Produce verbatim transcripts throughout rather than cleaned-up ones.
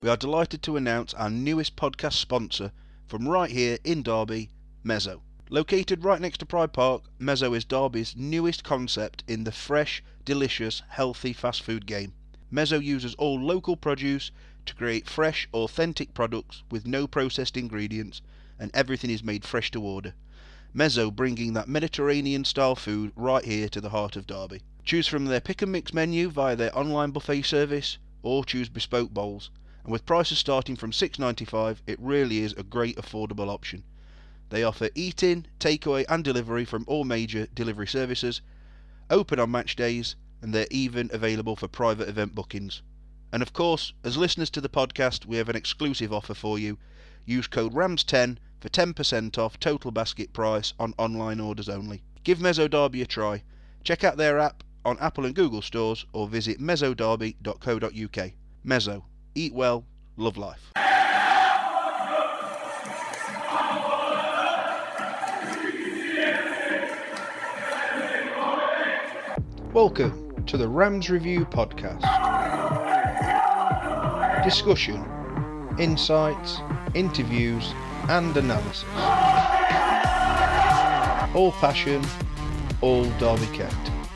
we are delighted to announce our newest podcast sponsor from right here in Derby, Mezzo. Located right next to Pride Park, Mezzo is Derby's newest concept in the fresh, delicious, healthy fast food game. Mezzo uses all local produce to create fresh, authentic products with no processed ingredients, and everything is made fresh to order. Mezzo bringing that Mediterranean style food right here to the heart of Derby. Choose from their pick and mix menu via their online buffet service, or choose bespoke bowls. And with prices starting from six dollars ninety-five, it really is a great affordable option. They offer eat-in, takeaway and delivery from all major delivery services, open on match days, and they're even available for private event bookings. And of course, as listeners to the podcast, we have an exclusive offer for you. Use code R A M S ten for ten percent off total basket price on online orders only. Give Mezzo Derby a try. Check out their app on Apple and Google stores or visit mezzo derby dot co dot uk. Mezzo. Eat well, love life. Welcome to the Rams Review Podcast. Discussion, insights, interviews and analysis. All passion, all Derby kept.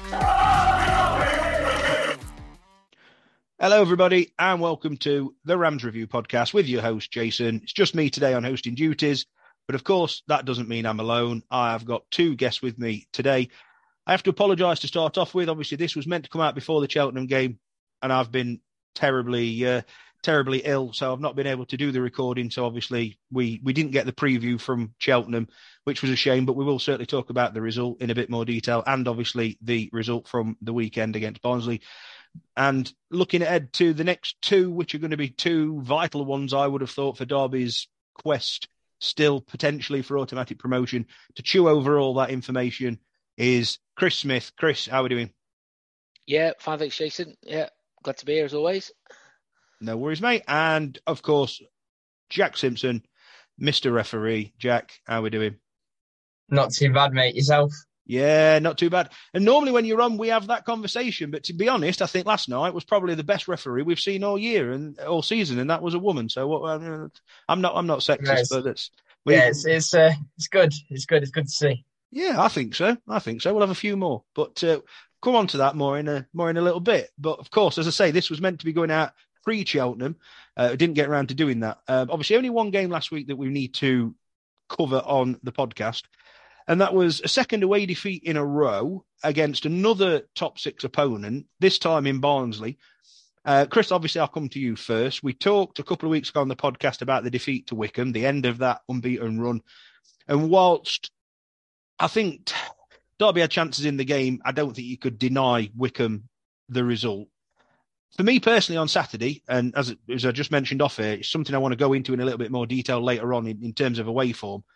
Hello everybody and welcome to the Rams Review Podcast with your host Jason. It's just me today on hosting duties, but of course that doesn't mean I'm alone. I have got two guests with me today. I have to apologise to start off with. Obviously, this was meant to come out before the Cheltenham game, and I've been terribly, uh, terribly ill, so I've not been able to do the recording. So obviously, we we didn't get the preview from Cheltenham, which was a shame. But we will certainly talk about the result in a bit more detail, and obviously the result from the weekend against Barnsley. And looking ahead to the next two, which are going to be two vital ones, I would have thought, for Derby's quest, still potentially for automatic promotion. To chew over all that information is Chris Smith. Chris, how are we doing? Yeah, fine, thanks, Jason. Yeah, glad to be here as always. No worries, mate. And of course, Jack Simpson, Mister Referee. Jack, how are we doing? Not too bad, mate. Yourself? Yeah, not too bad. And normally when you're on, we have that conversation. But to be honest, I think last night was probably the best referee we've seen all year and all season, and that was a woman. So what? I'm not, I'm not sexist, Yes. but that's we, yeah, it's it's uh, it's good. It's good. It's good to see. Yeah, I think so. I think so. We'll have a few more, but uh, come on to that more in a more in a little bit. But of course, as I say, this was meant to be going out pre-Cheltenham. Uh, I didn't get around to doing that. Uh, obviously, only one game last week that we need to cover on the podcast, and that was a second away defeat in a row against another top six opponent. This time in Barnsley. Uh, Chris, obviously, I'll come to you first. We talked a couple of weeks ago on the podcast about the defeat to Wycombe, the end of that unbeaten run, and whilst I think Derby had chances in the game, I don't think you could deny Wycombe the result. For me personally on Saturday, and as, as I just mentioned off here, it's something I want to go into in a little bit more detail later on in, in terms of away form.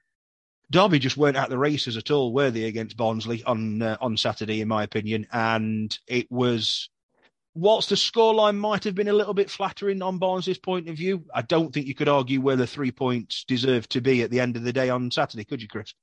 Derby just weren't at the races at all, were they, against Barnsley on uh, on Saturday, in my opinion. And it was, whilst the scoreline might have been a little bit flattering on Barnsley's point of view, I don't think you could argue where the three points deserved to be at the end of the day on Saturday, could you, Chris?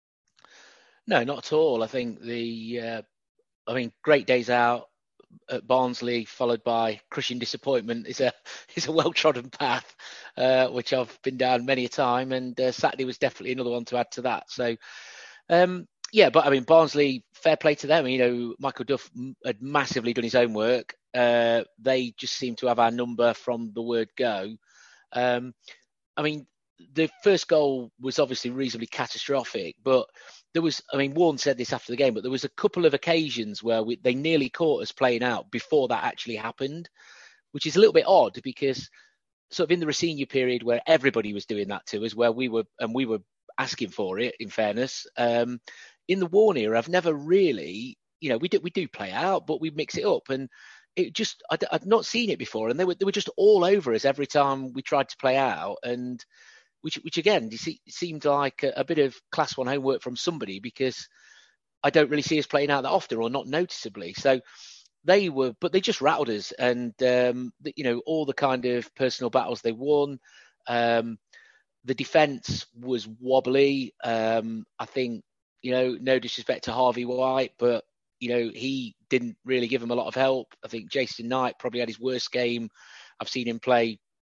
No, not at all. I think the, uh, I mean, great days out at Barnsley, followed by crushing disappointment, is a is a well-trodden path, uh, which I've been down many a time. And uh, Saturday was definitely another one to add to that. So, um, yeah, but I mean, Barnsley, fair play to them. You know, Michael Duff had massively done his own work. Uh, they just seem to have our number from the word go. Um, I mean, the first goal was obviously reasonably catastrophic, but there was, I mean, Warren said this after the game, but there was a couple of occasions where we, they nearly caught us playing out before that actually happened, which is a little bit odd because sort of in the Rossini period where everybody was doing that to us, where we were, and we were asking for it, in fairness, um, in the Warren era, I've never really, you know, we do, we do play out, but we mix it up. And it just, I'd, I'd not seen it before. And they were, they were just all over us every time we tried to play out. And Which, which again, seemed like a, a bit of class one homework from somebody because I don't really see us playing out that often or not noticeably. So they were, but they just rattled us, and um, the, you know, all the kind of personal battles they won. Um, the defence was wobbly. Um, I think, you know, no disrespect to Harvey White, but you know, he didn't really give him a lot of help. I think Jason Knight probably had his worst game I've seen him play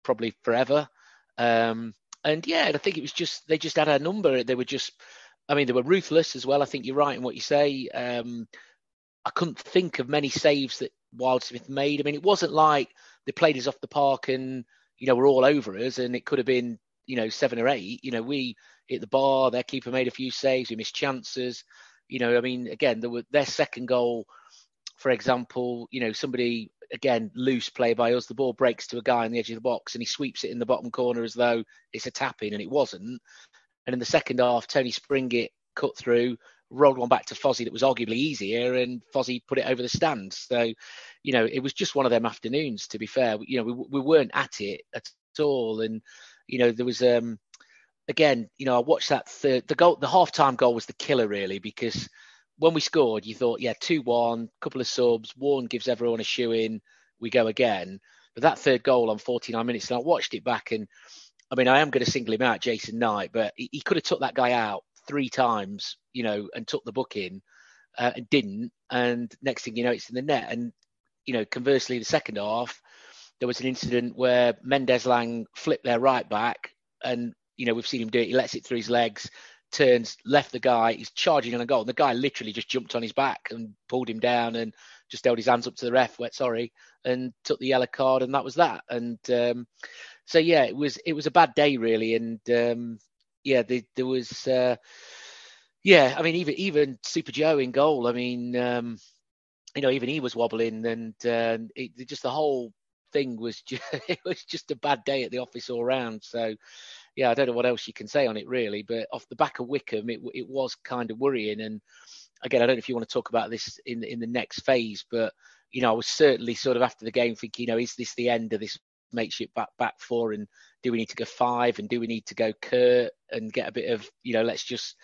probably forever. Um, and yeah, and I think it was just they just had a number. They were just, I mean, they were ruthless as well. I think you're right in what you say. Um, I couldn't think of many saves that Wildsmith made. I mean, it wasn't like they played us off the park and, you know, were all over us, and it could have been, you know, seven or eight. You know, we hit the bar, their keeper made a few saves, we missed chances. You know, I mean, again, there were their second goal, for example, you know, somebody, again, loose play by us, the ball breaks to a guy on the edge of the box and he sweeps it in the bottom corner as though it's a tap-in, and it wasn't. And in the second half, Tony Springett cut through, rolled one back to Fozzie that was arguably easier, and Fozzie put it over the stands. So, you know, it was just one of them afternoons, to be fair. You know, we, we weren't at it at all. And, you know, there was, um, again, you know, I watched that third, the goal, the half-time goal was the killer, really, because when we scored, you thought, yeah, two one, couple of subs, Warne gives everyone a shoe in, we go again. But that third goal on forty-nine minutes, and I watched it back, and I mean, I am going to single him out, Jason Knight, but he, he could have took that guy out three times, you know, and took the book in, uh, and didn't. And next thing you know, it's in the net. And, you know, conversely, the second half, there was an incident where Mendes Lang flipped their right back, and, you know, we've seen him do it. He lets it through his legs, turns, left the guy, he's charging on a goal. And the guy literally just jumped on his back and pulled him down and just held his hands up to the ref, wet, sorry, and took the yellow card, and that was that. And um, so, yeah, it was it was a bad day, really. And, um, yeah, the, there was, uh, yeah, I mean, even even Super Joe in goal, I mean, um, you know, even he was wobbling, and uh, it, just the whole thing was just, it was just a bad day at the office all round. So, yeah, I don't know what else you can say on it, really. But off the back of Wycombe, it, it was kind of worrying. And again, I don't know if you want to talk about this in in the next phase, but, you know, I was certainly sort of after the game thinking, you know, is this the end of this makeshift back back four, and do we need to go five, and do we need to go Kurt and get a bit of, you know, let's just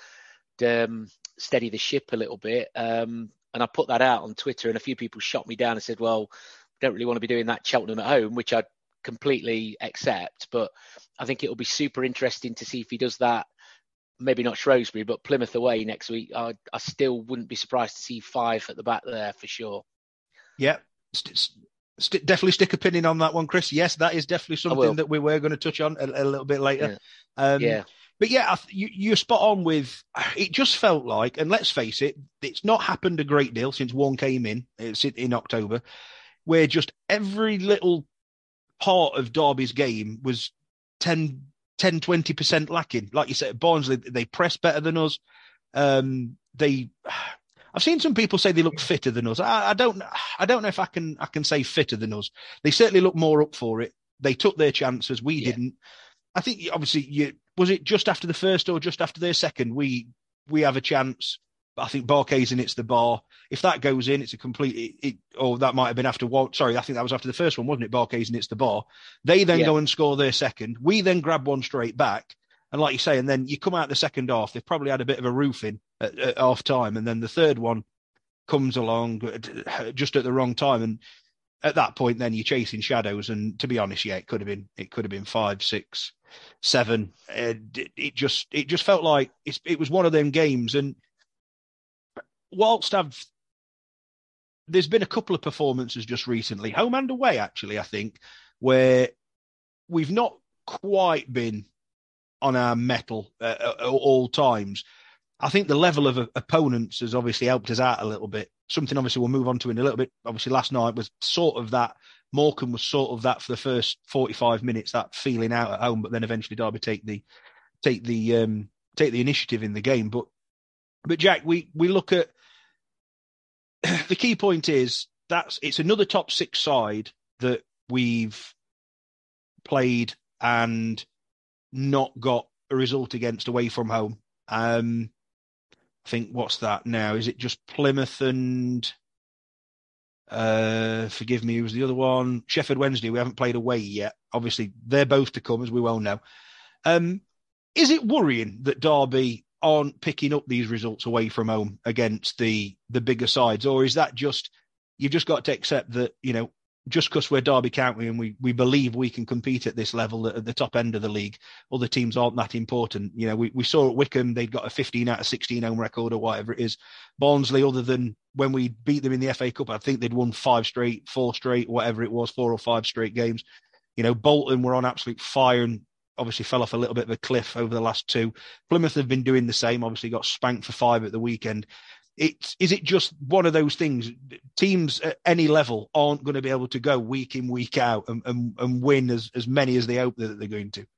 um, steady the ship a little bit. Um, and I put that out on Twitter, and a few people shot me down and said, well, we don't really want to be doing that Cheltenham at home, which I completely accept. But I think it'll be super interesting to see if he does that. Maybe not Shrewsbury, but Plymouth away next week. I, I still wouldn't be surprised to see five at the back there for sure. Yeah. St- st- definitely stick a pin in on that one, Chris. Yes, that is definitely something that we were going to touch on a, a little bit later. Yeah. Um, yeah. But yeah, you, you're spot on with, it just felt like, and let's face it, it's not happened a great deal since Warne came in, it's in October, where just every little part of Derby's game was ten, twenty percent lacking. Like you said, Barnsley, they press better than us. Um, they, I've seen some people say they look fitter than us. I, I don't, I don't know if I can, I can say fitter than us. They certainly look more up for it. They took their chances. We yeah. didn't. I think obviously you, was it just after the first or just after their second? We, we have a chance. I think Barkay's in, it's the bar. If that goes in, it's a complete, it, it, or that might have been after one. Sorry, I think that was after the first one, wasn't it? Barkay's and it's the bar. They then yeah. go and score their second. We then grab one straight back. And like you say, and then you come out the second half, they've probably had a bit of a roofing at, at half time. And then the third one comes along just at the wrong time. And at that point, then you're chasing shadows. And to be honest, yeah, it could have been, it could have been five, six, seven. It, it just, it just felt like it's, it was one of them games. And whilst I've, there's been a couple of performances just recently, home and away, actually, I think, where we've not quite been on our mettle uh, at all times. I think the level of uh, opponents has obviously helped us out a little bit. Something obviously we'll move on to in a little bit. Obviously last night was sort of that, Morecambe was sort of that for the first forty-five minutes, that feeling out at home, but then eventually Derby take the, take the, um, take the initiative in the game. But, but Jack, we, we look at, the key point is that's, it's another top six side that we've played and not got a result against away from home. Um, I think what's that now? Is it just Plymouth and uh, forgive me, who was the other one? Sheffield Wednesday. We haven't played away yet. Obviously, they're both to come, as we well know. Um, is it worrying that Derby aren't picking up these results away from home against the the bigger sides, or is that just you've just got to accept that, you know, just because we're Derby County and we, we believe we can compete at this level at the top end of the league, other teams aren't that important. You know, we, we saw at Wycombe, they'd got a fifteen out of sixteen home record or whatever it is. Barnsley, other than when we beat them in the F A Cup, I think they'd won five straight, four straight, whatever it was, four or five straight games. You know, Bolton were on absolute fire and obviously fell off a little bit of a cliff over the last two. Plymouth have been doing the same, obviously got spanked for five at the weekend. It's, is it just one of those things? Teams at any level aren't going to be able to go week in, week out and, and, and win as, as many as they hope that they're going to.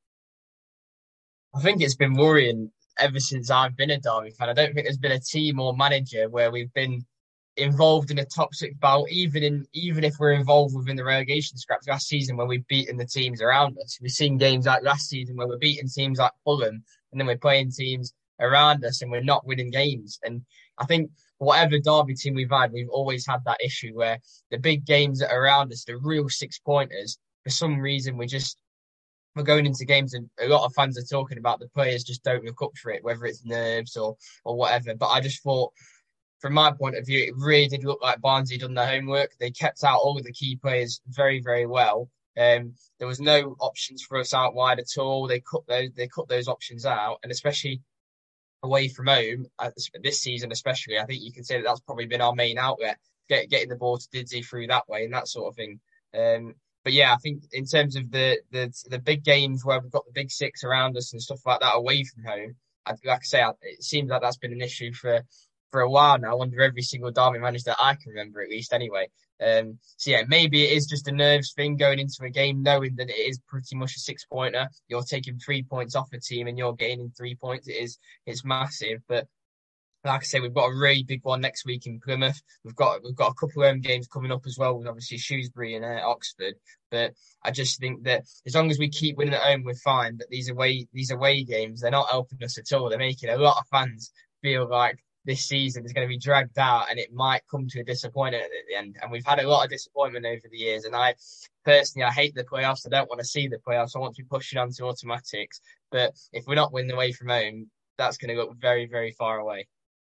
I think it's been worrying ever since I've been a Derby fan. I don't think there's been a team or manager where we've been involved in a top six battle, even in even if we're involved within the relegation scraps last season when we've beaten the teams around us. We've seen games like last season where we're beating teams like Fulham and then we're playing teams around us and we're not winning games. And I think whatever Derby team we've had, we've always had that issue where the big games that are around us, the real six pointers, for some reason we just we're going into games and a lot of fans are talking about the players just don't look up for it, whether it's nerves or or whatever. But I just thought, from my point of view, it really did look like Barnsley done their homework. They kept out all of the key players very, very well. Um, there was no options for us out wide at all. They cut those, they cut those options out, and especially away from home uh, this season, especially, I think you can say that that's probably been our main outlet, get, getting the ball to Didsey through that way and that sort of thing. Um, but yeah, I think in terms of the, the the big games where we've got the big six around us and stuff like that away from home, I, like I say, it seems like that's been an issue for. for a while now, under every single Derby manager that I can remember, at least anyway. Um, so yeah, maybe it is just a nerves thing going into a game, knowing that it is pretty much a six-pointer. You're taking three points off a team and you're gaining three points. It is, it's massive. But like I say, we've got a really big one next week in Plymouth. We've got we've got a couple of home games coming up as well, with obviously Shrewsbury and uh, Oxford. But I just think that as long as we keep winning at home, we're fine. But these away these away games, they're not helping us at all. They're making a lot of fans feel like this season is going to be dragged out and it might come to a disappointment at the end. And we've had a lot of disappointment over the years. And I personally, I hate the playoffs. I don't want to see the playoffs. I want to be pushing on to automatics. But if we're not winning away from home, that's going to look very, very far away.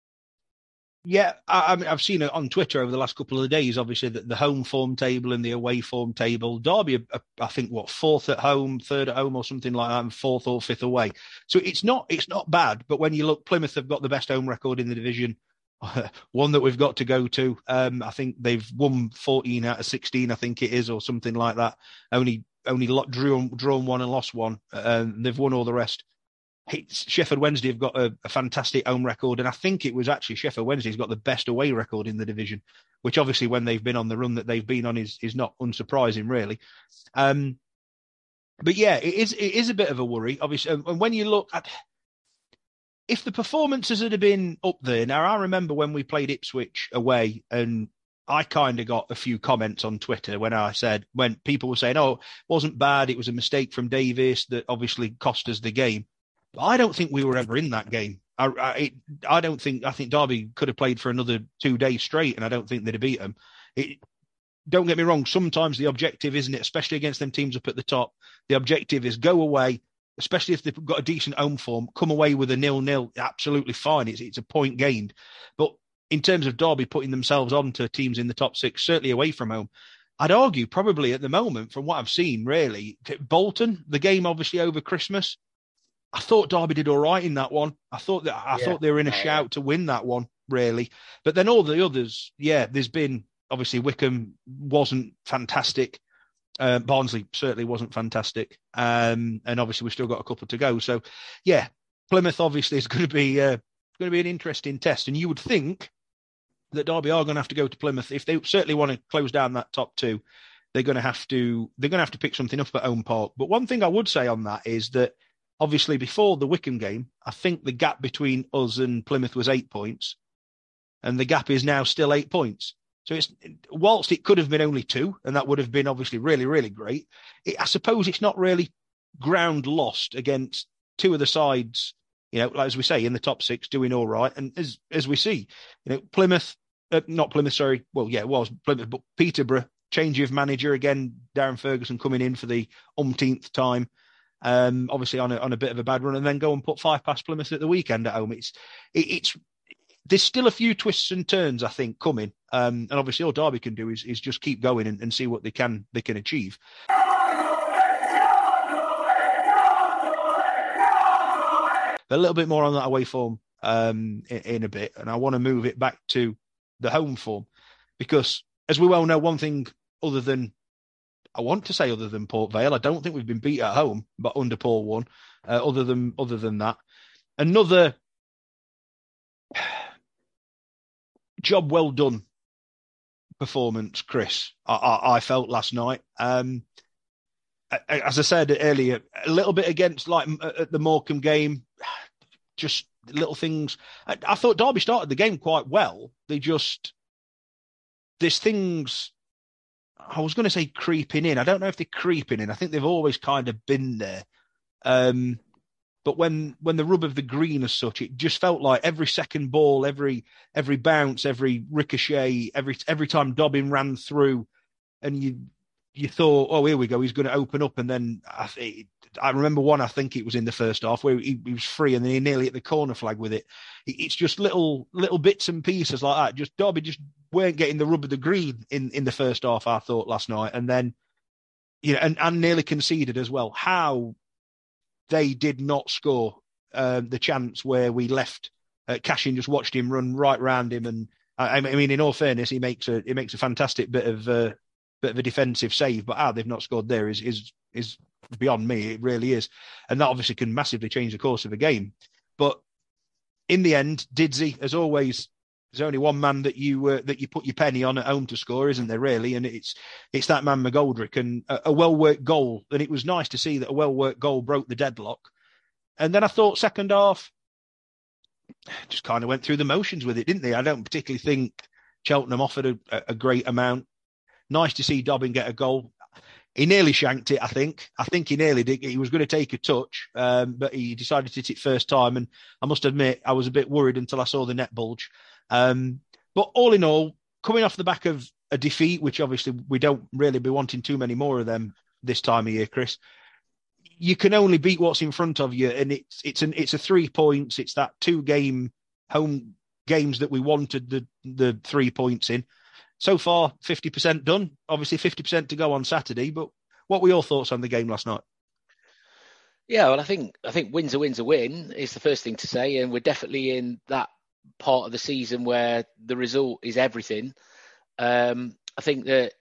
Yeah, I, I mean, I've seen it on Twitter over the last couple of days, obviously, that the home form table and the away form table. Derby, are, I think, what, fourth at home, third at home or something like that, and fourth or fifth away. So it's not it's not bad, but when you look, Plymouth have got the best home record in the division, one that we've got to go to. Um, I think they've won fourteen out of sixteen, I think it is, or something like that. Only only drew, drawn one and lost one. Um, they've won all the rest. Sheffield Wednesday have got a, a fantastic home record, and I think it was actually Sheffield Wednesday's got the best away record in the division, which obviously when they've been on the run that they've been on is is not unsurprising, really. Um, but yeah, it is it is a bit of a worry, obviously. And when you look at if the performances had been up there, now I remember when we played Ipswich away, and I kind of got a few comments on Twitter when I said, when people were saying, "Oh, it wasn't bad, it was a mistake from Davis that obviously cost us the game." I don't think we were ever in that game. I, I, I don't think, I think Derby could have played for another two days straight and I don't think they'd have beat them. It, don't get me wrong. Sometimes the objective, isn't it, especially against them teams up at the top, the objective is go away, especially if they've got a decent home form, come away with a nil-nil, absolutely fine. It's, it's a point gained. But in terms of Derby putting themselves on to teams in the top six, certainly away from home, I'd argue probably at the moment, from what I've seen, really, Bolton, the game obviously over Christmas, I thought Derby did all right in that one. I thought that I yeah. thought they were in a oh, shout yeah. to win that one, really. But then all the others, yeah, there's been obviously Wycombe wasn't fantastic. Uh, Barnsley certainly wasn't fantastic, um, and obviously we've still got a couple to go. So, yeah, Plymouth obviously is going to be uh, going to be an interesting test. And you would think that Derby are going to have to go to Plymouth if they certainly want to close down that top two. They're going to have to they're going to have to pick something up at home park. But one thing I would say on that is that, obviously, before the Wycombe game, I think the gap between us and Plymouth was eight points, and the gap is now still eight points. So it's whilst it could have been only two, and that would have been obviously really, really great, it, I suppose it's not really ground lost against two of the sides, you know, as we say, in the top six, doing all right. And as as we see, you know, Plymouth, uh, not Plymouth, sorry, well, yeah, it was Plymouth, but Peterborough, change of manager again, Darren Ferguson coming in for the umpteenth time. Um, obviously on a, on a bit of a bad run, and then go and put five past Plymouth at the weekend at home. It's it, it's there's still a few twists and turns, I think, coming. Um, and obviously all Derby can do is is just keep going and, and see what they can they can achieve. A little bit more on that away form um, in, in a bit, and I want to move it back to the home form, because as we well know, one thing other than I want to say other than Port Vale. I don't think we've been beat at home, but under Paul one. Uh, other than other than that, another job well done performance, Chris. I, I, I felt last night. Um, as I said earlier, a little bit against like at the Morecambe game, just little things. I, I thought Derby started the game quite well. They just there's things. I was going to say creeping in. I don't know if they're creeping in. I think they've always kind of been there. Um, but when when the rub of the green as such, it just felt like every second ball, every every bounce, every ricochet, every every time Dobbin ran through, and you you thought, oh, here we go, he's going to open up, and then I, it, I remember one, I think it was in the first half where he, he was free, and then he nearly hit the corner flag with it. It's just little little bits and pieces like that. Just Derby just weren't getting the rub of the green in, in the first half, I thought, last night, and then you know, and, and nearly conceded as well. How they did not score uh, the chance where we left. Uh, Cashin just watched him run right round him, and I, I mean, in all fairness, he makes a he makes a fantastic bit of uh, bit of a defensive save. But how they've not scored there is is is beyond me. It really is, and that obviously can massively change the course of a game. But in the end, Didsey, as always, there's only one man that you uh, that you put your penny on at home to score, isn't there? Really, and it's it's that man McGoldrick, and a, a well worked goal. And it was nice to see that a well worked goal broke the deadlock. And then I thought second half just kind of went through the motions with it, didn't they? I don't particularly think Cheltenham offered a, a great amount. Nice to see Dobbin get a goal. He nearly shanked it, I think. I think he nearly did. He was going to take a touch, um, but he decided to hit it first time. And I must admit, I was a bit worried until I saw the net bulge. Um, but all in all, coming off the back of a defeat, which obviously we don't really be wanting too many more of them this time of year, Chris, you can only beat what's in front of you. And it's it's an it's a three points. It's that two game home games that we wanted the the three points in. So far, fifty percent done. Obviously, fifty percent to go on Saturday. But what were your thoughts on the game last night? Yeah, well, I think I think win's a win's a win is the first thing to say, and we're definitely in that part of the season where the result is everything. Um, I think that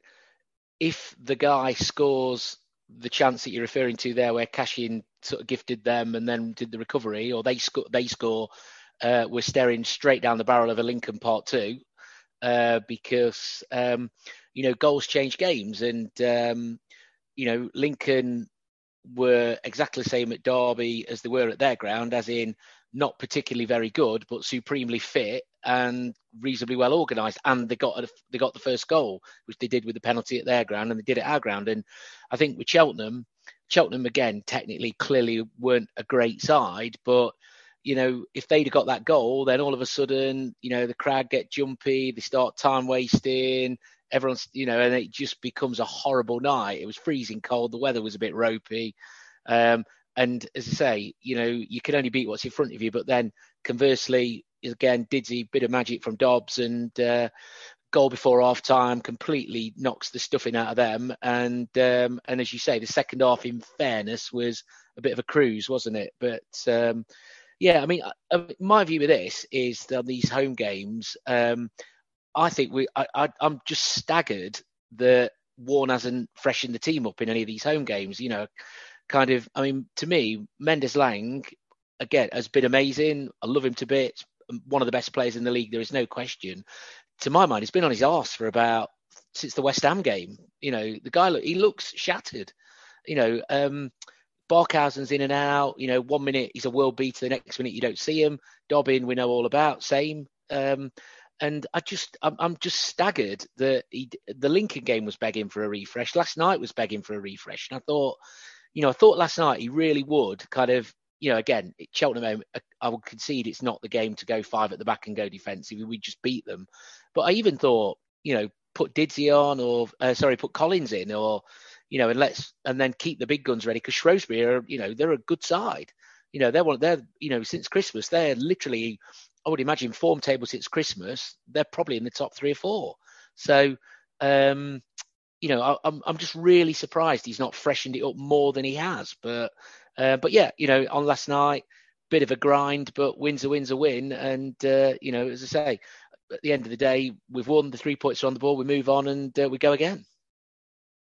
if the guy scores the chance that you're referring to there, where Cashin sort of gifted them and then did the recovery, or they score, they score, uh, we're staring straight down the barrel of a Lincoln Part Two. Uh, because, um, you know, goals change games. And, um, you know, Lincoln were exactly the same at Derby as they were at their ground, as in not particularly very good, but supremely fit and reasonably well organised. And they got a, they got the first goal, which they did with the penalty at their ground, and they did it at our ground. And I think with Cheltenham, Cheltenham, again, technically, clearly weren't a great side, but you know, if they'd have got that goal, then all of a sudden, you know, the crowd get jumpy, they start time wasting, everyone's, you know, and it just becomes a horrible night. It was freezing cold, the weather was a bit ropey. Um, and as I say, you know, you can only beat what's in front of you. But then conversely, again, Didsey, bit of magic from Dobbs, and uh, goal before half time completely knocks the stuffing out of them. And um, and as you say, the second half, in fairness, was a bit of a cruise, wasn't it? But um, yeah, I mean, I, my view of this is that these home games, um, I think we, I, I, I'm just staggered that Warne hasn't freshened the team up in any of these home games. You know, kind of, I mean, to me, Mendez-Laing, again, has been amazing. I love him to bits. One of the best players in the league, there is no question. To my mind, he's been on his arse for about, since the West Ham game. You know, the guy, he looks shattered. You know, um, Barkhausen's in and out. You know, one minute he's a world beater, the next minute you don't see him. Dobbin, we know all about, same. Um, and I just, I'm, I'm just staggered that he, the Lincoln game was begging for a refresh. Last night was begging for a refresh. And I thought, you know, I thought last night he really would kind of, you know, again, Cheltenham, I would concede it's not the game to go five at the back and go defensive. We just beat them. But I even thought, you know, put Didsey on, or uh, sorry, put Collins in, or you know, and let's and then keep the big guns ready, because Shrewsbury are, you know, they're a good side. You know, they're one. They're you know, since Christmas, they're literally, I would imagine, form table since Christmas, they're probably in the top three or four. So, um, you know, I, I'm I'm just really surprised he's not freshened it up more than he has. But uh, but yeah, you know, on last night, bit of a grind, but win's a win's a win. And uh, you know, as I say, at the end of the day, we've won. The three points are on the board. We move on and uh, we go again.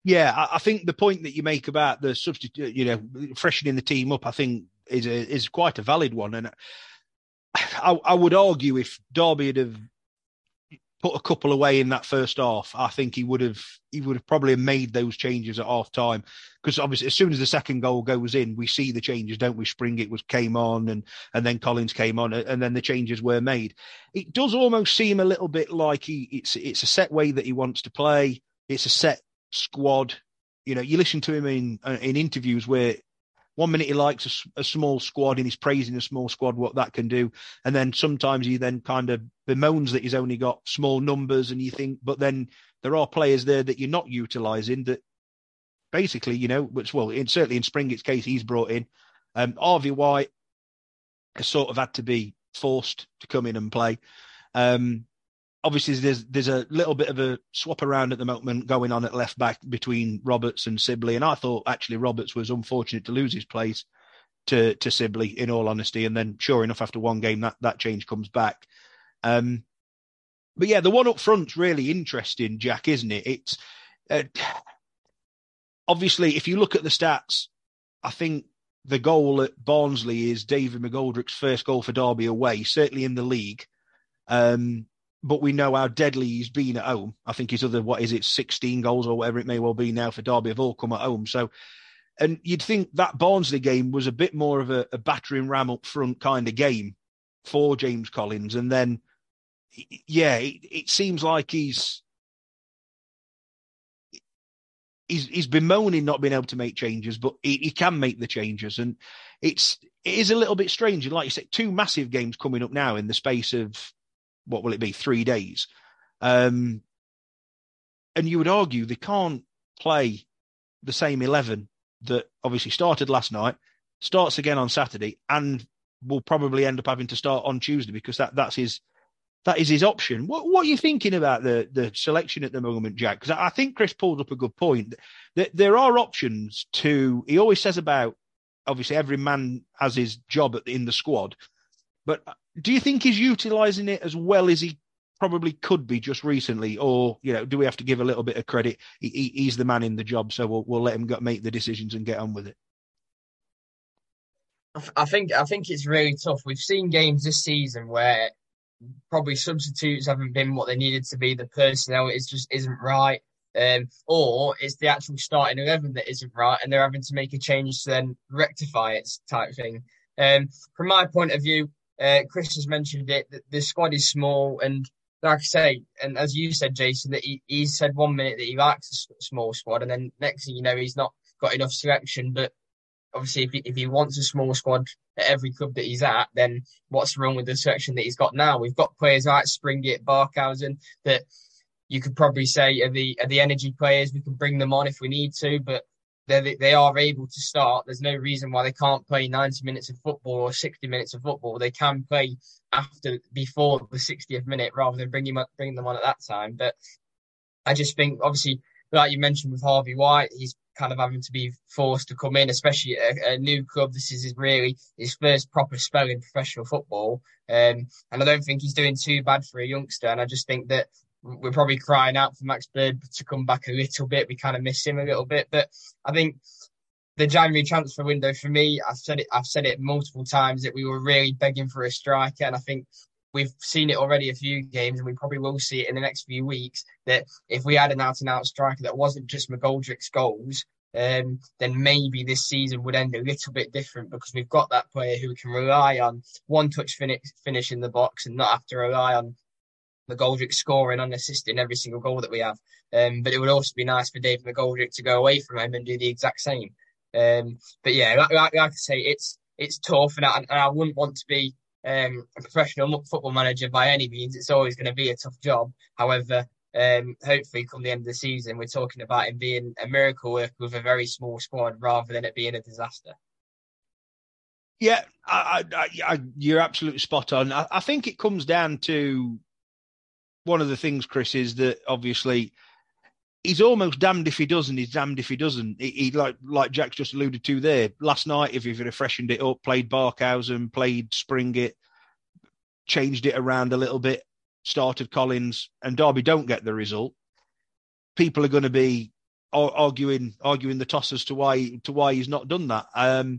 Yeah, I, I think the point that you make about the substitute, you know, freshening the team up, I think is a, is quite a valid one. And I, I would argue if Derby had have put a couple away in that first half, I think he would have he would have probably made those changes at half time. Because obviously, as soon as the second goal goes in, we see the changes, don't we? Springett was came on, and and then Collins came on, and then the changes were made. It does almost seem a little bit like he it's it's a set way that he wants to play. It's a set squad. You know, you listen to him in in interviews where one minute he likes a, a small squad and he's praising a small squad, what that can do. And then sometimes he then kind of bemoans that he's only got small numbers, and you think, but then there are players there that you're not utilising that basically, you know, which, well, in, certainly in Springett's case, he's brought in. Um, Harvey White has sort of had to be forced to come in and play. Um, Obviously, there's there's a little bit of a swap around at the moment going on at left back between Roberts and Sibley, and I thought actually Roberts was unfortunate to lose his place to to Sibley, in all honesty. And then, sure enough, after one game, that that change comes back. Um, but yeah, the one up front's really interesting, Jack, isn't it? It's uh, obviously, if you look at the stats, I think the goal at Barnsley is David McGoldrick's first goal for Derby away, certainly in the league. Um, But we know how deadly he's been at home. I think his other, what is it, sixteen goals or whatever it may well be now for Derby have all come at home. So, and you'd think that Barnsley game was a bit more of a, a battering ram up front kind of game for James Collins. And then, yeah, it, it seems like he's, he's he's bemoaning not being able to make changes, but he, he can make the changes. And it's, it is a little bit strange. And like you said, two massive games coming up now in the space of, what will it be, three days? Um, and you would argue they can't play the same eleven that obviously started last night, starts again on Saturday, and will probably end up having to start on Tuesday, because that, that's his that is his option. What, what are you thinking about the, the selection at the moment, Jack? Because I think Chris pulled up a good point. That there are options to, he always says about, obviously every man has his job in the squad, but do you think he's utilising it as well as he probably could be just recently? Or, you know, do we have to give a little bit of credit? He, he, he's the man in the job, so we'll, we'll let him go, make the decisions and get on with it. I think I think it's really tough. We've seen games this season where probably substitutes haven't been what they needed to be. The personnel is just isn't right. Um, or it's the actual starting eleven that isn't right, and they're having to make a change to then rectify it, type thing. Um, from my point of view, Uh, Chris has mentioned it, that the squad is small, and like I say, and as you said, Jason, that he, he said one minute that he likes a small squad, and then next thing you know, he's not got enough selection. But obviously, if he, if he wants a small squad at every club that he's at, then what's wrong with the selection that he's got now? We've got players like Springett, Barkhausen, that you could probably say are the are the energy players. We can bring them on if we need to, but They they are able to start. There's no reason why they can't play ninety minutes of football or sixty minutes of football. They can play after, before the sixtieth minute, rather than bringing bring them on at that time. But I just think, obviously, like you mentioned with Harvey White, he's kind of having to be forced to come in, especially at a, a new club. This is his really his first proper spell in professional football. Um, and I don't think he's doing too bad for a youngster. And I just think that we're probably crying out for Max Bird to come back a little bit. We kind of miss him a little bit. But I think the January transfer window, for me, I've said it I've said it multiple times, that we were really begging for a striker. And I think we've seen it already a few games, and we probably will see it in the next few weeks, that if we had an out-and-out striker that wasn't just McGoldrick's goals, um, then maybe this season would end a little bit different, because we've got that player who we can rely on one-touch finish, finish in the box, and not have to rely on McGoldrick scoring and assisting every single goal that we have. Um, but it would also be nice for David McGoldrick to go away from him and do the exact same. Um, but yeah, like, like, like I say, it's it's tough, and I, and I wouldn't want to be um, a professional football manager by any means. It's always going to be a tough job. However, um, hopefully come the end of the season, we're talking about him being a miracle worker with a very small squad rather than it being a disaster. Yeah, I, I, I, you're absolutely spot on. I, I think it comes down to one of the things, Chris, is that obviously he's almost damned if he does and he's damned if he doesn't. He, he like like Jack's just alluded to there. Last night, if he'd have freshened it up, played Barkhausen, played Springett, changed it around a little bit, started Collins, and Derby don't get the result, people are going to be arguing arguing the toss as to why to why he's not done that. Um,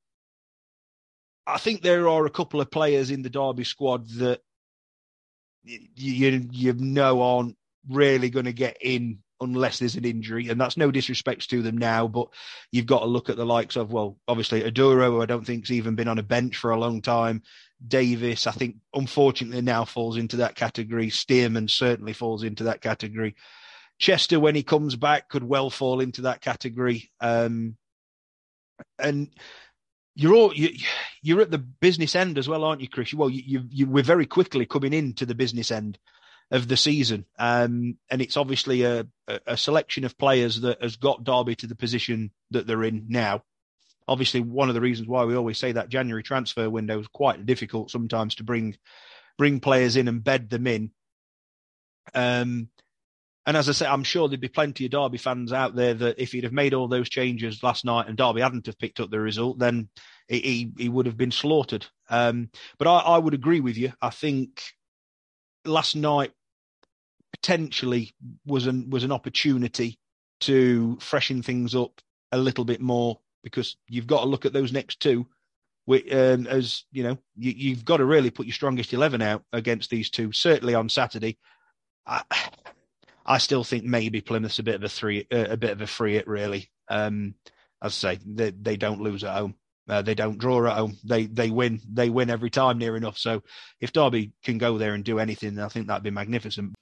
I think there are a couple of players in the Derby squad that you you, you know aren't really going to get in unless there's an injury, and that's no disrespect to them now, but you've got to look at the likes of, well, obviously Aduro, who I don't think's even been on a bench for a long time. Davis, I think, unfortunately now falls into that category. Stearman certainly falls into that category. Chester, when he comes back, could well fall into that category. Um, and you're all you, you're at the business end as well, aren't you, Chris? Well, you, you, you we're very quickly coming into the business end of the season, um, and it's obviously a, a selection of players that has got Derby to the position that they're in now. Obviously, one of the reasons why we always say that January transfer window is quite difficult sometimes to bring bring players in and bed them in. Um, and as I say, I'm sure there'd be plenty of Derby fans out there that if he'd have made all those changes last night and Derby hadn't have picked up the result, then he he would have been slaughtered. Um, but I, I would agree with you. I think last night potentially was an was an opportunity to freshen things up a little bit more, because you've got to look at those next two. Um, as you know, you, you've got to really put your strongest eleven out against these two. Certainly on Saturday, I, I still think maybe Plymouth's a bit of a three, uh, a bit of a free hit. Really, um, as I say, they they don't lose at home. Uh, they don't draw at home. They they win. They win every time near enough. So if Derby can go there and do anything, I think that'd be magnificent.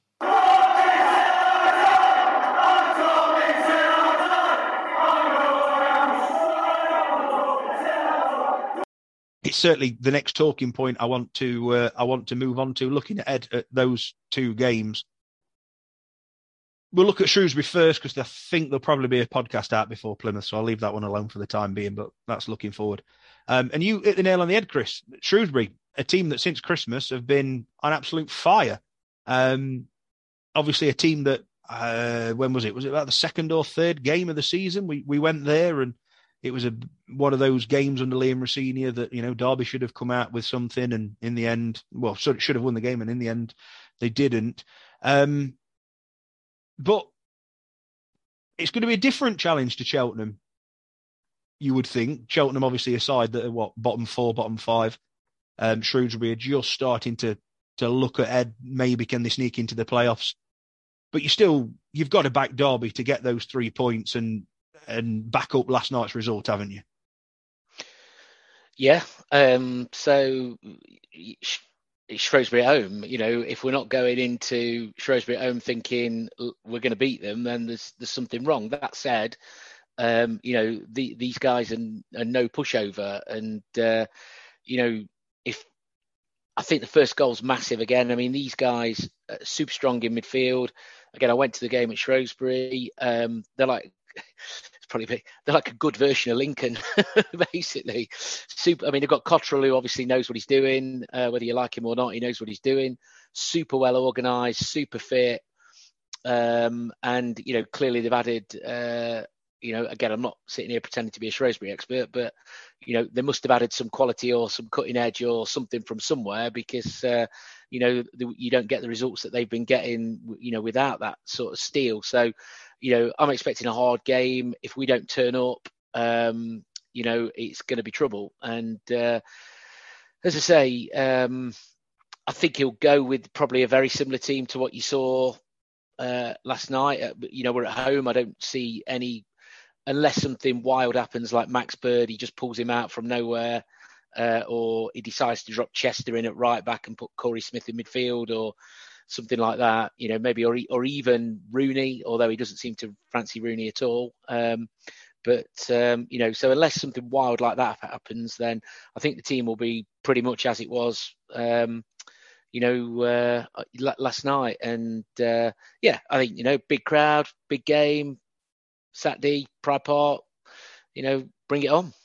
It's certainly the next talking point I want to uh, I want to move on to. Looking ahead at those two games, we'll look at Shrewsbury first, because I think there'll probably be a podcast out before Plymouth, so I'll leave that one alone for the time being. But that's looking forward. Um, and you hit the nail on the head, Chris. Shrewsbury, a team that since Christmas have been on absolute fire. Um, obviously, a team that uh, when was it? Was it about the second or third game of the season? We we went there and. It was a one of those games under Liam Rossini that, you know, Derby should have come out with something, and in the end, well, should have won the game, and in the end, they didn't. Um, but it's going to be a different challenge to Cheltenham, you would think. Cheltenham, obviously, a side that are, what, bottom four, bottom five. Um, Shrewsbury are just starting to to look ahead. Maybe can they sneak into the playoffs? But you still, you've got to back Derby to get those three points and and back up last night's result, haven't you? Yeah. Um, so Shrewsbury at home, you know, if we're not going into Shrewsbury at home thinking we're going to beat them, then there's there's something wrong. That said, um, you know, the, these guys are, are no pushover, and uh, you know, if I think the first goal's massive again. I mean, these guys are super strong in midfield. Again, I went to the game at Shrewsbury. Um, they're like. It's probably big. They're like a good version of Lincoln, basically. Super. I mean, they've got Cottrell, who obviously knows what he's doing, uh, whether you like him or not. He knows what he's doing. Super well organised, super fit, um, and you know, clearly they've added. Uh, you know, again, I'm not sitting here pretending to be a Shrewsbury expert, but you know, they must have added some quality or some cutting edge or something from somewhere, because uh, you know, the, you don't get the results that they've been getting, you know, without that sort of steel. So. You know, I'm expecting a hard game. If we don't turn up, um, you know, it's going to be trouble. And uh, as I say, um, I think he'll go with probably a very similar team to what you saw uh, last night. Uh, you know, we're at home. I don't see any, unless something wild happens like Max Bird, he just pulls him out from nowhere, uh, or he decides to drop Chester in at right back and put Corey Smith in midfield, or something like that, you know, maybe, or or even Rooney, although he doesn't seem to fancy Rooney at all. Um, but, um, you know, so unless something wild like that happens, then I think the team will be pretty much as it was, um, you know, uh, last night. And, uh, yeah, I think, you know, big crowd, big game, Saturday, Pride Park, you know, bring it on.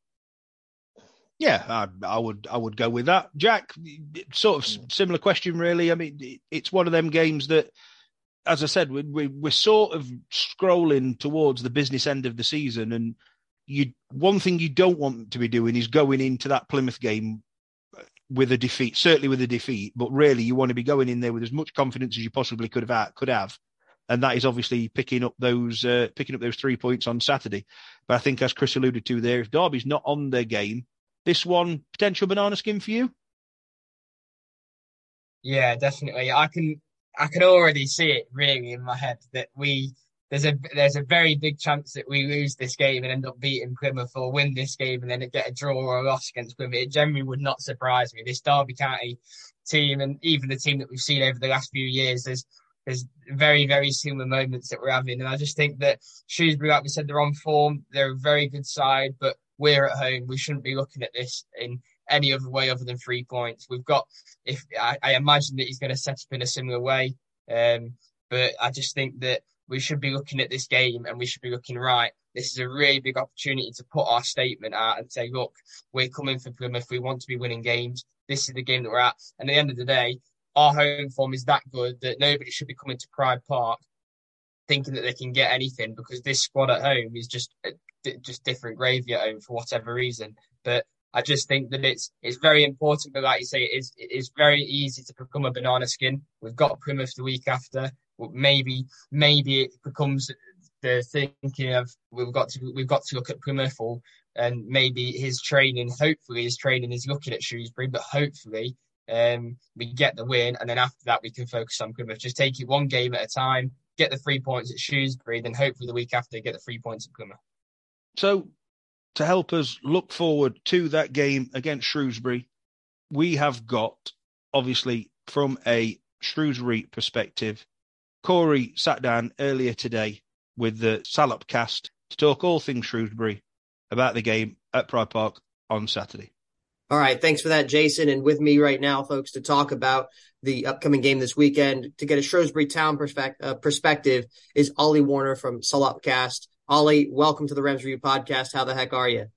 Yeah, I, I would I would go with that. Jack, sort of similar question, really. I mean, it's one of them games that, as I said, we, we, we're sort of scrolling towards the business end of the season, and you one thing you don't want to be doing is going into that Plymouth game with a defeat, certainly with a defeat, but really you want to be going in there with as much confidence as you possibly could have. Could have. and that is obviously picking up those uh, picking up those three points on Saturday. But I think, as Chris alluded to there, if Derby's not on their game, this one potential banana skin for you. Yeah, definitely. I can I can already see it really in my head that we there's a there's a very big chance that we lose this game and end up beating Plymouth, or win this game and then get a draw or a loss against Plymouth. It generally would not surprise me. This Derby County team, and even the team that we've seen over the last few years, there's there's very, very similar moments that we're having. And I just think that Shrewsbury, like we said, they're on form. They're a very good side, but we're at home. We shouldn't be looking at this in any other way other than three points. We've got, if I, I imagine that he's going to set up in a similar way. Um, but I just think that we should be looking at this game and we should be looking, right, this is a really big opportunity to put our statement out and say, look, we're coming for Plymouth. We want to be winning games. This is the game that we're at. And at the end of the day, our home form is that good that nobody should be coming to Pride Park thinking that they can get anything, because this squad at home is just just different gravy at home for whatever reason. But I just think that it's it's very important. But like you say, it is it is very easy to become a banana skin. We've got Plymouth the week after. Maybe maybe it becomes the thinking of we've got to we've got to look at Plymouth, or, and maybe his training. Hopefully, his training is looking at Shrewsbury, but hopefully. Um, we get the win, and then after that we can focus on Plymouth. Just take it one game at a time, get the three points at Shrewsbury, then hopefully the week after get the three points at Plymouth. So, to help us look forward to that game against Shrewsbury, we have got, obviously, from a Shrewsbury perspective, Corey sat down earlier today with the Salop cast to talk all things Shrewsbury about the game at Pride Park on Saturday. All right, thanks for that, Jason. And with me right now, folks, to talk about the upcoming game this weekend, to get a Shrewsbury Town perspective, uh, perspective is Ollie Warner from Salopcast. Ollie, welcome to the Rams Review Podcast. How the heck are you?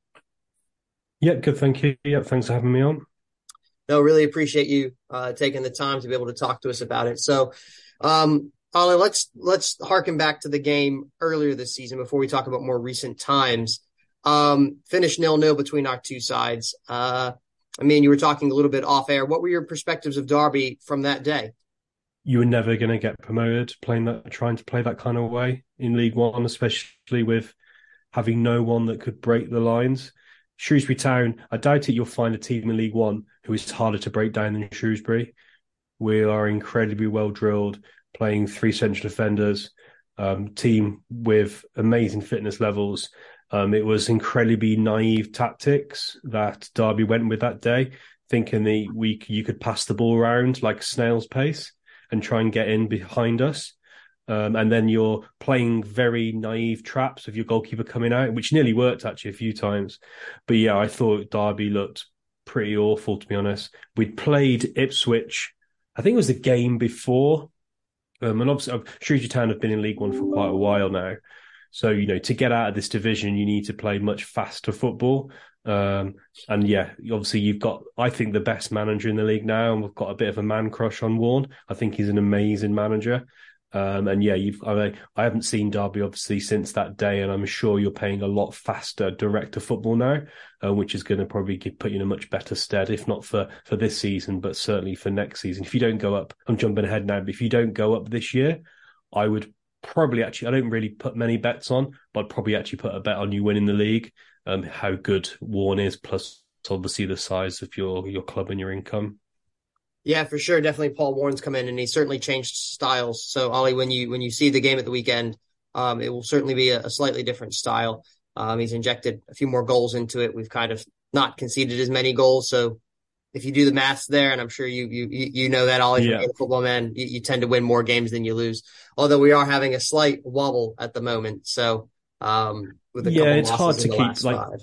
Yeah, good, thank you. Yeah, thanks for having me on. No, really appreciate you uh, taking the time to be able to talk to us about it. So, um, Ollie, let's let's harken back to the game earlier this season before we talk about more recent times. Um, finished nil-nil between our two sides. Uh, I mean, you were talking a little bit off air. What were your perspectives of Derby from that day? You were never going to get promoted playing that, trying to play that kind of way in League One, especially with having no one that could break the lines. Shrewsbury Town, I doubt it you'll find a team in League One who is harder to break down than Shrewsbury. We are incredibly well drilled, playing three central defenders, um, team with amazing fitness levels. Um, it was incredibly naive tactics that Derby went with that day, thinking the we you could pass the ball around like snail's pace and try and get in behind us. Um, and then you're playing very naive traps of your goalkeeper coming out, which nearly worked actually a few times. But yeah, I thought Derby looked pretty awful, to be honest. We'd played Ipswich, I think it was the game before. Um, and obviously, Shrewsbury Town have been in League One for quite a while now. So, you know, to get out of this division, you need to play much faster football. Um, and yeah, obviously you've got, I think, the best manager in the league now, and we've got a bit of a man crush on Warne. I think he's an amazing manager. Um, and yeah, you've, I, mean, I haven't seen Derby obviously since that day, and I'm sure you're playing a lot faster direct to football now, uh, which is going to probably get, put you in a much better stead, if not for, for this season, but certainly for next season. If you don't go up, I'm jumping ahead now, but if you don't go up this year, I would probably actually, I don't really put many bets on, but I'd probably actually put a bet on you winning the league, um, how good Warne is, plus obviously the size of your, your club and your income. Yeah, for sure. Definitely Paul Warren's come in and he's certainly changed styles. So, Ollie, when you when you see the game at the weekend, um, it will certainly be a, a slightly different style. Um, he's injected a few more goals into it. We've kind of not conceded as many goals. So if you do the maths there, and I'm sure you you you know that, Ollie, yeah. from being a football man, you, you tend to win more games than you lose. Although we are having a slight wobble at the moment. So um, with a yeah, couple it's hard to keep like. Five.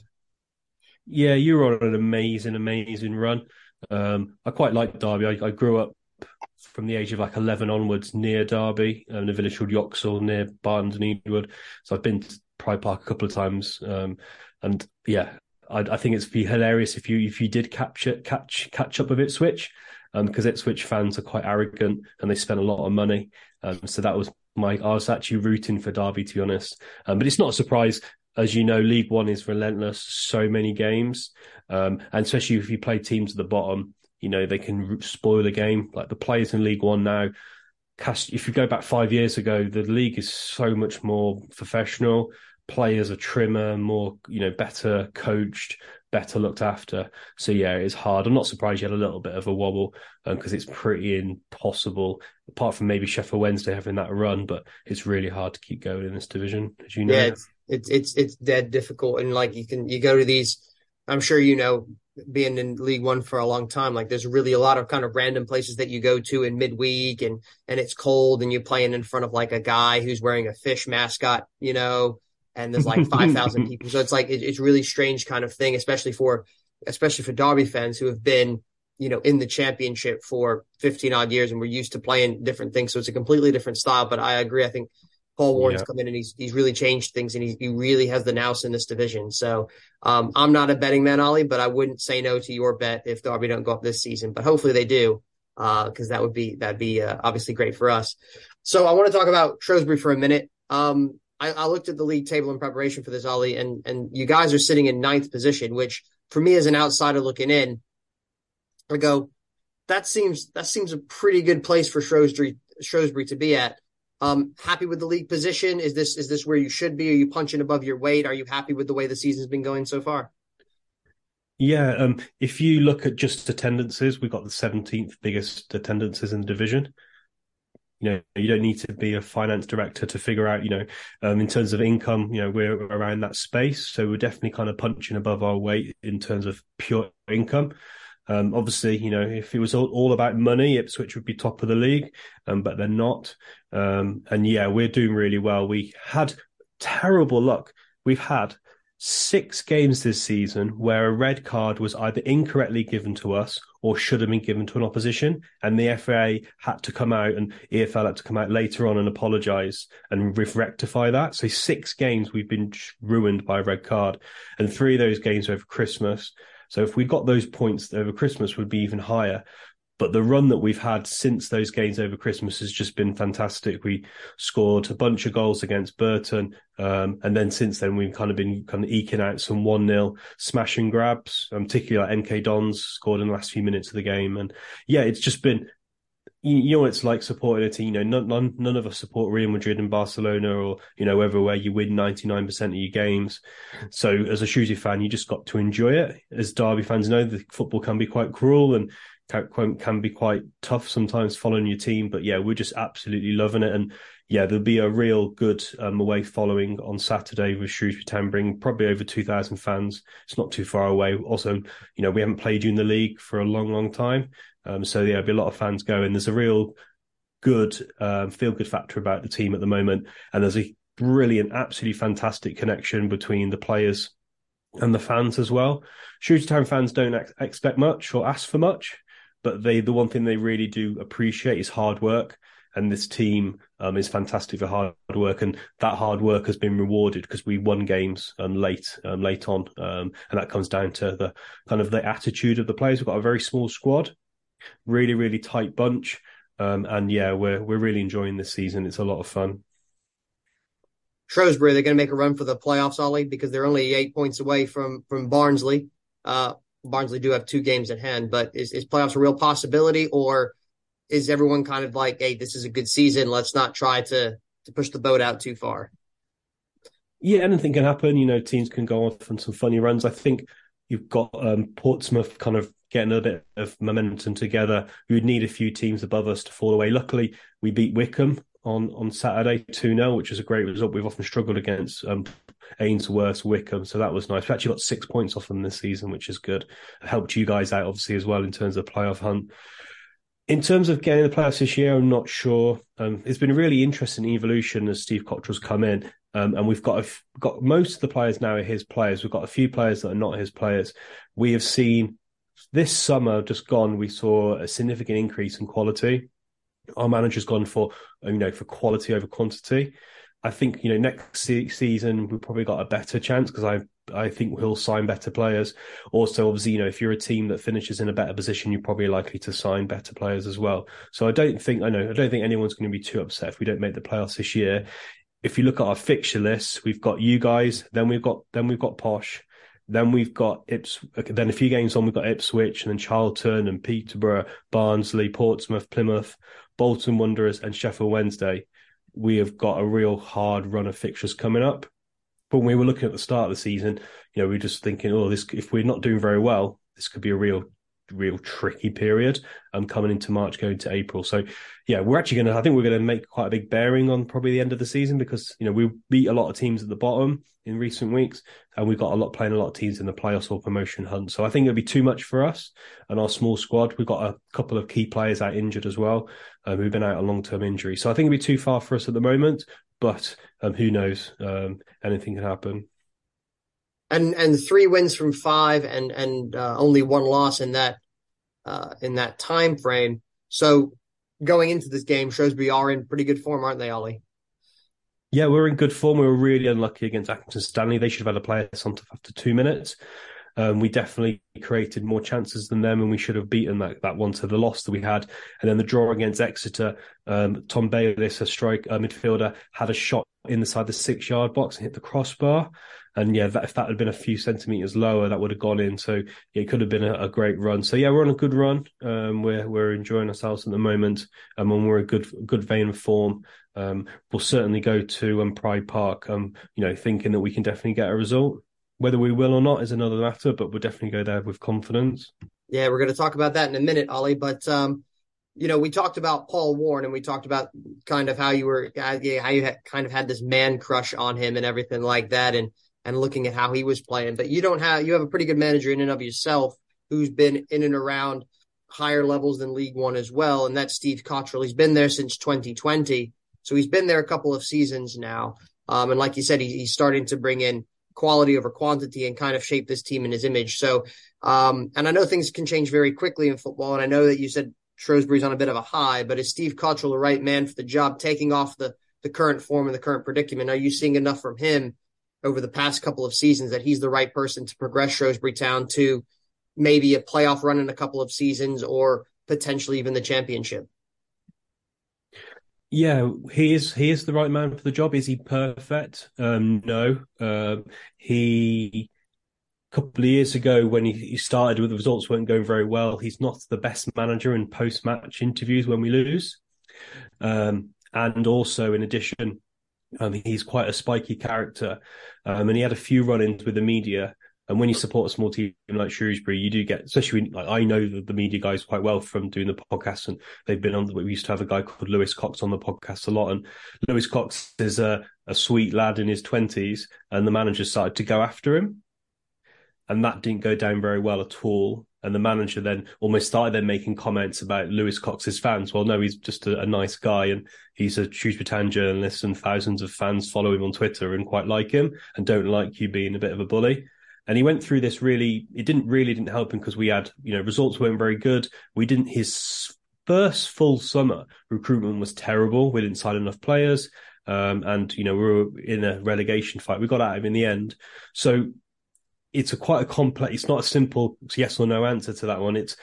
Yeah, you were on an amazing, amazing run. Um, I quite like Derby. I, I grew up from the age of like eleven onwards near Derby, um, in a village called Yoxall near Barnes and Edenwood. So I've been to Pride Park a couple of times. Um, and yeah, I, I think it's be hilarious if you if you did capture catch catch up with Ipswich, um, because Ipswich fans are quite arrogant and they spend a lot of money. Um, so that was my I was actually rooting for Derby, to be honest. Um, but it's not a surprise. As you know, League One is relentless, so many games. Um, and especially if you play teams at the bottom, you know, they can spoil the game. Like the players in League One now, cast, if you go back five years ago, the league is so much more professional. Players are trimmer, more, you know, better coached, better looked after. So yeah, it's hard. I'm not surprised you had a little bit of a wobble because um, it's pretty impossible, apart from maybe Sheffield Wednesday having that run, but it's really hard to keep going in this division, as you know. Yeah, it's it's it's, it's dead difficult. And like you can you go to these, I'm sure you know, being in League One for a long time, like there's really a lot of kind of random places that you go to in midweek and and it's cold and you're playing in front of like a guy who's wearing a fish mascot, you know, and there's like five thousand people. So it's like, it, it's really strange kind of thing, especially for, especially for Derby fans who have been, you know, in the championship for fifteen odd years and we're used to playing different things. So it's a completely different style, but I agree. I think Paul Warren's yeah. come in and he's, he's really changed things and he, he really has the nous in this division. So um, I'm not a betting man, Ollie, but I wouldn't say no to your bet if Derby don't go up this season, but hopefully they do. Uh, cause that would be, that'd be uh, obviously great for us. So I want to talk about Shrewsbury for a minute. Um, I, I looked at the league table in preparation for this, Ollie, and, and you guys are sitting in ninth position, which for me as an outsider looking in, I go, that seems, that seems a pretty good place for Shrewsbury, Shrewsbury to be at. Um, happy with the league position? Is this, is this where you should be? Are you punching above your weight? Are you happy with the way the season's been going so far? Yeah. Um, if you look at just attendances, we've got the seventeenth biggest attendances in the division. You know, you don't need to be a finance director to figure out, you know, um, in terms of income, you know, we're around that space. So we're definitely kind of punching above our weight in terms of pure income. Um, obviously, you know, if it was all, all about money, Ipswich would be top of the league, um, but they're not. Um, and yeah, we're doing really well. We had terrible luck. We've had six games this season where a red card was either incorrectly given to us or should have been given to an opposition. And the F A had to come out and E F L had to come out later on and apologise and rectify that. So six games we've been ruined by a red card and three of those games over Christmas. So if we got those points over Christmas would be even higher. But the run that we've had since those games over Christmas has just been fantastic. We scored a bunch of goals against Burton. Um, and then since then, we've kind of been kind of eking out some one nil smash and grabs, um, particularly like M K Dons scored in the last few minutes of the game. And yeah, it's just been, you, you know, what it's like supporting a team. You know, none, none, none of us support Real Madrid and Barcelona or, you know, everywhere you win ninety-nine percent of your games. So as a Shrewsbury fan, you just got to enjoy it. As Derby fans know, the football can be quite cruel and Can, can be quite tough sometimes following your team, but yeah, we're just absolutely loving it. And yeah, there'll be a real good um, away following on Saturday with Shrewsbury Town, bring probably over two thousand fans. It's not too far away. Also, you know, we haven't played you in the league for a long, long time. Um, so yeah, there'll be a lot of fans going. There's a real good um, feel-good factor about the team at the moment. And there's a brilliant, absolutely fantastic connection between the players and the fans as well. Shrewsbury Town fans don't ex- expect much or ask for much. But they, the one thing they really do appreciate is hard work. And this team um, is fantastic for hard work. And that hard work has been rewarded because we won games um, late, um, late on. Um, and that comes down to the kind of the attitude of the players. We've got a very small squad, really, really tight bunch. Um, and yeah, we're, we're really enjoying this season. It's a lot of fun. Shrewsbury, they're going to make a run for the playoffs, Ollie, because they're only eight points away from, from Barnsley. Uh, Barnsley do have two games at hand, but is, is playoffs a real possibility, or is everyone kind of like, hey, this is a good season, let's not try to to push the boat out too far? Yeah, anything can happen. You know, teams can go off on some funny runs. I think you've got um, Portsmouth kind of getting a bit of momentum together. We would need a few teams above us to fall away. Luckily, we beat Wickham on, on Saturday two nil, which is a great result. We've often struggled against um, Ainsworth, Wickham, so that was nice. We actually got six points off them this season, which is good. It helped you guys out, obviously, as well in terms of the playoff hunt. In terms of getting the playoffs this year, I'm not sure. Um, it's been a really interesting evolution as Steve Cottrell's come in, um, and we've got a, got most of the players now are his players. We've got a few players that are not his players. We have seen this summer just gone. We saw a significant increase in quality. Our manager's gone for you know for quality over quantity. I think, you know, next season we've probably got a better chance because I I think he'll sign better players. Also, obviously, you know, if you're a team that finishes in a better position, you're probably likely to sign better players as well. So I don't think, I know, I don't think anyone's going to be too upset if we don't make the playoffs this year. If you look at our fixture list, we've got you guys, then we've got, then we've got Posh, then we've got Ips, then a few games on, we've got Ipswich and then Charlton and Peterborough, Barnsley, Portsmouth, Plymouth, Bolton Wanderers and Sheffield Wednesday, we have got a real hard run of fixtures coming up. But when we were looking at the start of the season, you know, we were just thinking, oh, this if we're not doing very well, this could be a real, real tricky period um, coming into March, going to April. So, yeah, we're actually going to, I think we're going to make quite a big bearing on probably the end of the season because, you know, we beat a lot of teams at the bottom in recent weeks and we've got a lot playing a lot of teams in the playoffs or promotion hunt. So I think it'll be too much for us and our small squad. We've got a couple of key players out injured as well um, who've been out on long-term injury. So I think it'll be too far for us at the moment. But um, who knows? Um, anything can happen. And and three wins from five, and and uh, only one loss in that uh, in that time frame. So going into this game, Shrewsbury are in pretty good form, aren't they, Ollie? Yeah, we're in good form. We were really unlucky against Accrington Stanley. They should have had a player sent off after two minutes. Um, we definitely created more chances than them, and we should have beaten that, that one to the loss that we had. And then the draw against Exeter, um, Tom Bayliss, a strike uh, midfielder, had a shot inside the six-yard box and hit the crossbar. And yeah, that, if that had been a few centimetres lower, that would have gone in. So yeah, it could have been a, a great run. So yeah, we're on a good run. Um, we're we're enjoying ourselves at the moment, um, and we're in a good good vein of form. Um, we'll certainly go to um, Pride Park, um, you know, thinking that we can definitely get a result. Whether we will or not is another matter, but we'll definitely go there with confidence. Yeah, we're going to talk about that in a minute, Ollie. But, um, you know, we talked about Paul Warne and we talked about kind of how you were, how you had kind of had this man crush on him and everything like that and, and looking at how he was playing. But you don't have, you have a pretty good manager in and of yourself who's been in and around higher levels than League One as well. And that's Steve Cottrell. He's been there since twenty twenty. So he's been there a couple of seasons now. Um, and like you said, he, he's starting to bring in quality over quantity and kind of shape this team in his image. So, um, and I know things can change very quickly in football. And I know that you said Shrewsbury's on a bit of a high, but is Steve Cottrell the right man for the job, taking off the, the current form and the current predicament? Are you seeing enough from him over the past couple of seasons that he's the right person to progress Shrewsbury Town to maybe a playoff run in a couple of seasons or potentially even the championship? Yeah, he is. He is the right man for the job. Is he perfect? Um, no. Uh, he a couple of years ago, when he, he started, with the results weren't going very well. He's not the best manager in post-match interviews when we lose, um, and also in addition, um, he's quite a spiky character, um, and he had a few run-ins with the media. And when you support a small team like Shrewsbury, you do get, especially like I know the, the media guys quite well from doing the podcast, and they've been on. We used to have a guy called Lewis Cox on the podcast a lot, and Lewis Cox is a, a sweet lad in his twenties, and the manager started to go after him, and that didn't go down very well at all. And the manager then almost started then making comments about Lewis Cox's fans. Well, no, he's just a, a nice guy, and he's a Shrewsbury Town journalist, and thousands of fans follow him on Twitter and quite like him and don't like you being a bit of a bully. And he went through this really, it didn't really didn't help him because we had, you know, results weren't very good. We didn't, his first full summer recruitment was terrible. We didn't sign enough players. Um, and, you know, we were in a relegation fight. We got at him in the end. So it's a quite a complex, it's not a simple yes or no answer to that one. It's,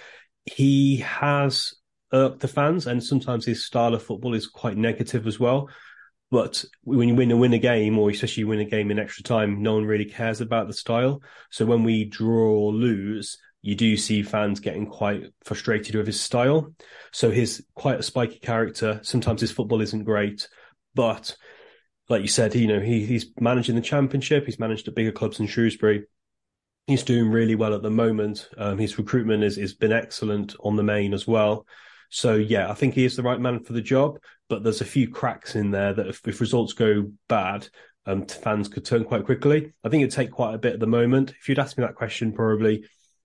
he has irked the fans, and sometimes his style of football is quite negative as well. But when you win a win a game, or especially you win a game in extra time, no one really cares about the style. So when we draw or lose, you do see fans getting quite frustrated with his style. So he's quite a spiky character. Sometimes his football isn't great, but like you said, you know, he, he's managing the Championship. He's managed at bigger clubs in Shrewsbury. He's doing really well at the moment. Um, his recruitment has is, is been excellent on the main as well. So, yeah, I think he is the right man for the job, but there's a few cracks in there that if, if results go bad, um, fans could turn quite quickly. I think it'd take quite a bit at the moment. If you'd asked me that question probably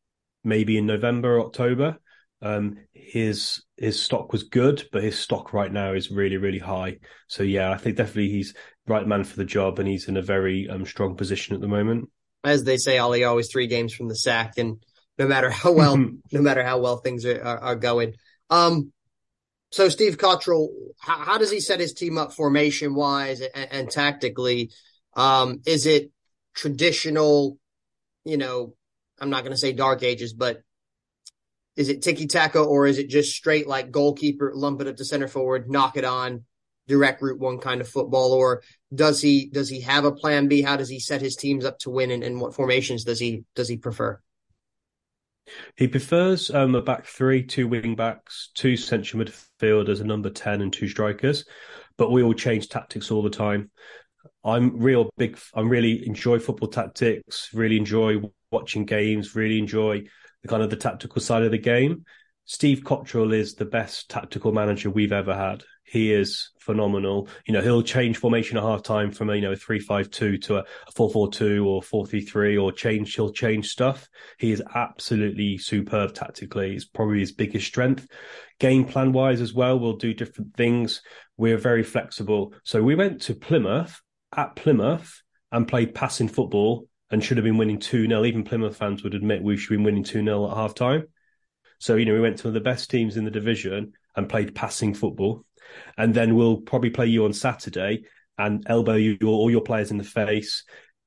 maybe in November or October, um, his his stock was good, but his stock right now is really, really high. So, yeah, I think definitely he's the right man for the job, and he's in a very um, strong position at the moment. As they say, Ollie, always three games from the sack, and no matter how well, no matter how well things are, are, are going. Um, so Steve Cottrell, how, how does he set his team up formation wise and, and tactically? Um, is it traditional, you know, I'm not going to say dark ages, but is it tiki-taka, or is it just straight like goalkeeper, lump it up to center forward, knock it on, direct route one kind of football? Or does he, does he have a plan B? How does he set his teams up to win, and, and what formations does he, does he prefer? He prefers um, a back three, two wing backs, two central midfielders, a number ten, and two strikers. But we all change tactics all the time. I'm real big. I really enjoy football tactics. Really enjoy watching games. Really enjoy the kind of the tactical side of the game. Steve Cotterill is the best tactical manager we've ever had. He is phenomenal. You know, he'll change formation at half time from a, you know, a three five two to a four four two or four three three or change, he'll change stuff. He is absolutely superb tactically. It's probably his biggest strength. Game plan wise as well, we'll do different things. We're very flexible. So we went to Plymouth, at Plymouth, and played passing football and should have been winning two nil. Even Plymouth fans would admit we should have been winning two nil at half time. So, you know, we went to one of the best teams in the division and played passing football. And then we'll probably play you on Saturday and elbow you all your players in the face,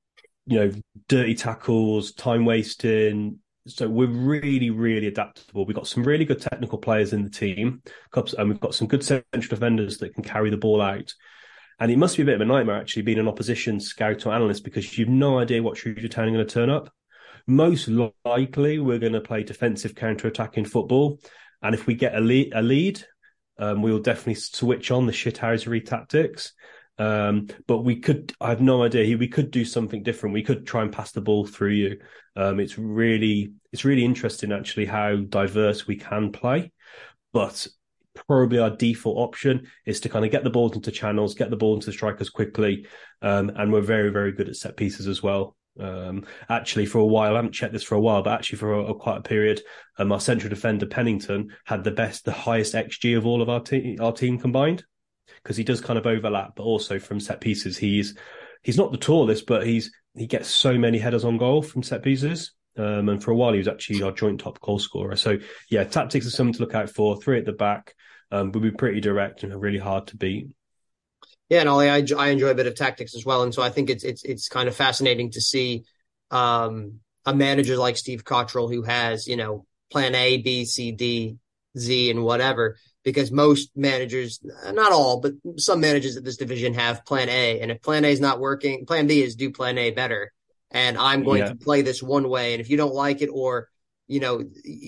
you know, dirty tackles, time wasting. So we're really, really adaptable. We've got some really good technical players in the team, and we've got some good central defenders that can carry the ball out. And it must be a bit of a nightmare, actually, being an opposition scout or analyst, because you've no idea what Shrewsbury Town are going to turn up. Most likely, we're going to play defensive counter-attacking football. And if we get a lead, a lead um, we'll definitely switch on the shithousery tactics. Um, but we could, I have no idea, we could do something different. We could try and pass the ball through you. Um, it's really, it's really interesting, actually, how diverse we can play. But probably our default option is to kind of get the balls into channels, get the ball into the strikers quickly. Um, and we're very, very good at set pieces as well. Um, actually, for a while, I haven't checked this for a while, but actually for a, a quite a period, um, our central defender, Pennington, had the best, the highest X G of all of our, te- our team combined, because he does kind of overlap, but also from set pieces, he's he's not the tallest, but he's he gets so many headers on goal from set pieces. Um, and for a while, he was actually our joint top goal scorer. So, yeah, tactics are something to look out for. Three at the back, um, but we're pretty direct and really hard to beat. Yeah, and Ollie, I, I enjoy a bit of tactics as well, and so I think it's it's it's kind of fascinating to see um, a manager like Steve Cotterill who has, you know, plan A, B, C, D, Z, and whatever. Because most managers, not all, but some managers at this division have plan A, and if plan A is not working, plan B is do plan A better. And I'm going yeah. to play this one way, and if you don't like it, or you know,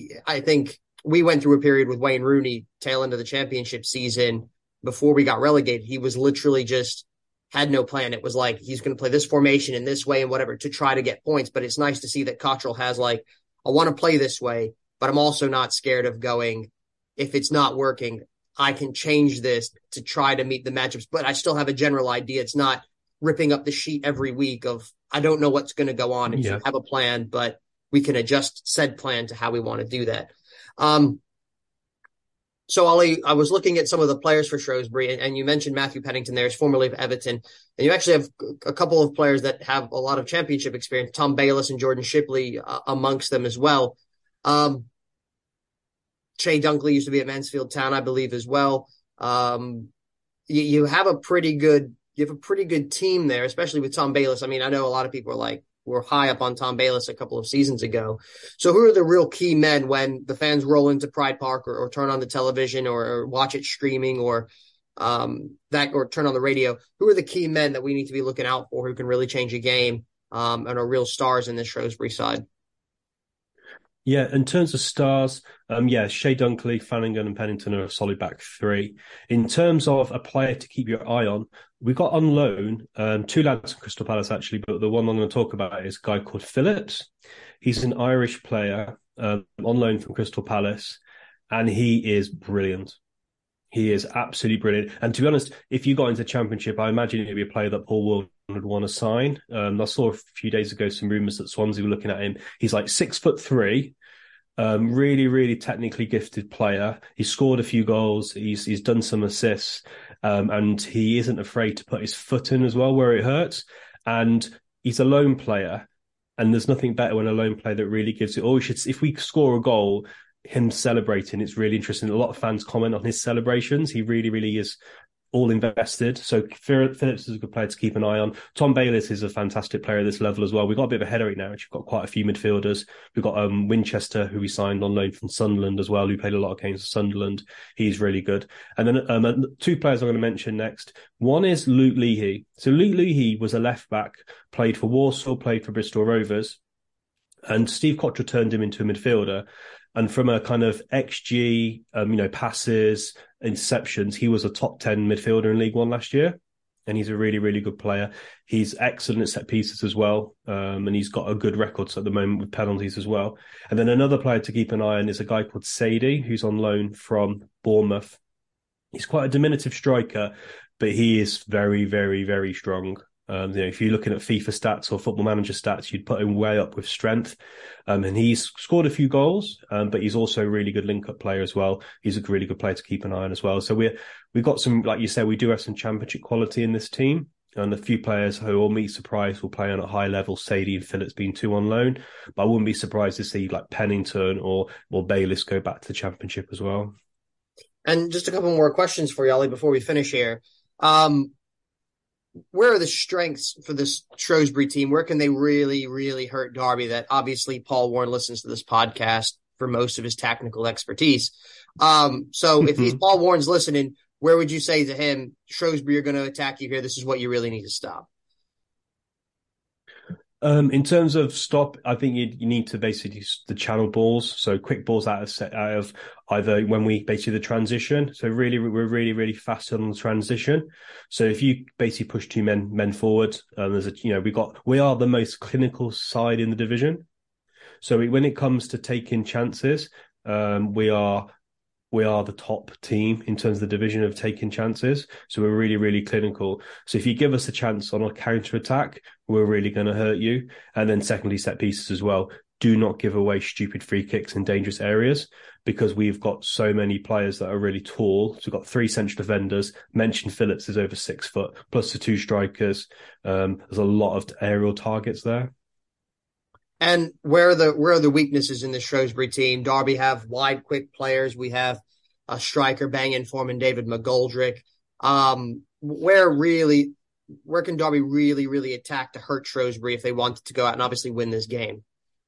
I think we went through a period with Wayne Rooney tail end of the championship season. Before we got relegated, he was literally just had no plan. It was like, he's going to play this formation in this way and whatever to try to get points. But it's nice to see that Cotterill has like, I want to play this way, but I'm also not scared of going, if it's not working, I can change this to try to meet the matchups, but I still have a general idea. It's not ripping up the sheet every week of, I don't know what's going to go on. And yeah. you have a plan, but we can adjust said plan to how we want to do that. Um, So, Ollie, I was looking at some of the players for Shrewsbury, and you mentioned Matthew Pennington there, is formerly of Everton. And you actually have a couple of players that have a lot of championship experience, Tom Bayliss and Jordan Shipley uh, amongst them as well. Um, Shay Dunkley used to be at Mansfield Town, I believe, as well. Um, you, you have a pretty good, you have a pretty good team there, especially with Tom Bayliss. I mean, I know a lot of people are like, were high up on Tom Bayliss a couple of seasons ago. So who are the real key men when the fans roll into Pride Park or, or turn on the television or, or watch it streaming or um, that or turn on the radio? Who are the key men that we need to be looking out for who can really change a game um, and are real stars in this Shrewsbury side? Yeah, in terms of stars, um, yeah, Shay Dunkley, Flanagan and Pennington are a solid back three. In terms of a player to keep your eye on, we got on loan um, two lads from Crystal Palace, actually, but the one I'm going to talk about is a guy called Phillips. He's an Irish player um, on loan from Crystal Palace, and he is brilliant. He is absolutely brilliant. And to be honest, if you got into the Championship, I imagine it would be a player that Paul Wilson would want to sign. Um, I saw a few days ago some rumours that Swansea were looking at him. He's like six foot three, um, really, really technically gifted player. He's scored a few goals. He's he's done some assists, um, and he isn't afraid to put his foot in as well where it hurts. And he's a lone player, and there's nothing better when a lone player that really gives it all. We should, if we score a goal, him celebrating, it's really interesting. A lot of fans comment on his celebrations. He really, really is all invested. So Phillips is a good player to keep an eye on. Tom Bayliss is a fantastic player at this level as well. We've got a bit of a headache now. We've got quite a few midfielders. We've got um, Winchester, who we signed on loan from Sunderland as well, who played a lot of games for Sunderland. He's really good. And then um, two players I'm going to mention next. One is Luke Leahy. So Luke Leahy was a left back, played for Walsall, played for Bristol Rovers. And Steve Cottrell turned him into a midfielder. And from a kind of X G, um, you know, passes, interceptions, he was a top ten midfielder in League One last year. And he's a really, really good player. He's excellent at set pieces as well. Um, and he's got a good record at the moment with penalties as well. And then another player to keep an eye on is a guy called Sadie, who's on loan from Bournemouth. He's quite a diminutive striker, but he is very, very, very strong. Um, you know, if you're looking at FIFA stats or Football Manager stats, you'd put him way up with strength. Um, and he's scored a few goals, um, but he's also a really good link-up player as well. He's a really good player to keep an eye on as well. So we're, we've got some, like you said, we do have some championship quality in this team. And a few players who will be surprised will play on a high level, Sadie and Phillips being two on loan. But I wouldn't be surprised to see like Pennington or, or Bayliss go back to the championship as well. And just a couple more questions for you, Ollie, before we finish here. Um, Where are the strengths for this Shrewsbury team? Where can they really, really hurt Derby? That obviously Paul Warren listens to this podcast for most of his technical expertise. Um, so mm-hmm. if he's Paul Warren's listening, where would you say to him, Shrewsbury are going to attack you here? This is what you really need to stop. Um, in terms of stop, I think you, you need to basically use the channel balls. So quick balls out of set, out of either when we basically the transition. So really, we're really, really fast on the transition. So if you basically push two men, men forward, um, there's a, you know, we got, we are the most clinical side in the division. So we, when it comes to taking chances, um, we are, we are the top team in terms of the division of taking chances. So we're really, really clinical. So if you give us a chance on a counter attack, we're really going to hurt you. And then secondly, set pieces as well. Do not give away stupid free kicks in dangerous areas because we've got so many players that are really tall. So we've got three central defenders. Mentioned Phillips is over six foot, plus the two strikers. Um, there's a lot of aerial targets there. And where are the where are the weaknesses in the Shrewsbury team? Derby have wide, quick players. We have a striker banging form in David McGoldrick. Um, where really, where can Derby really, really attack to hurt Shrewsbury if they wanted to go out and obviously win this game?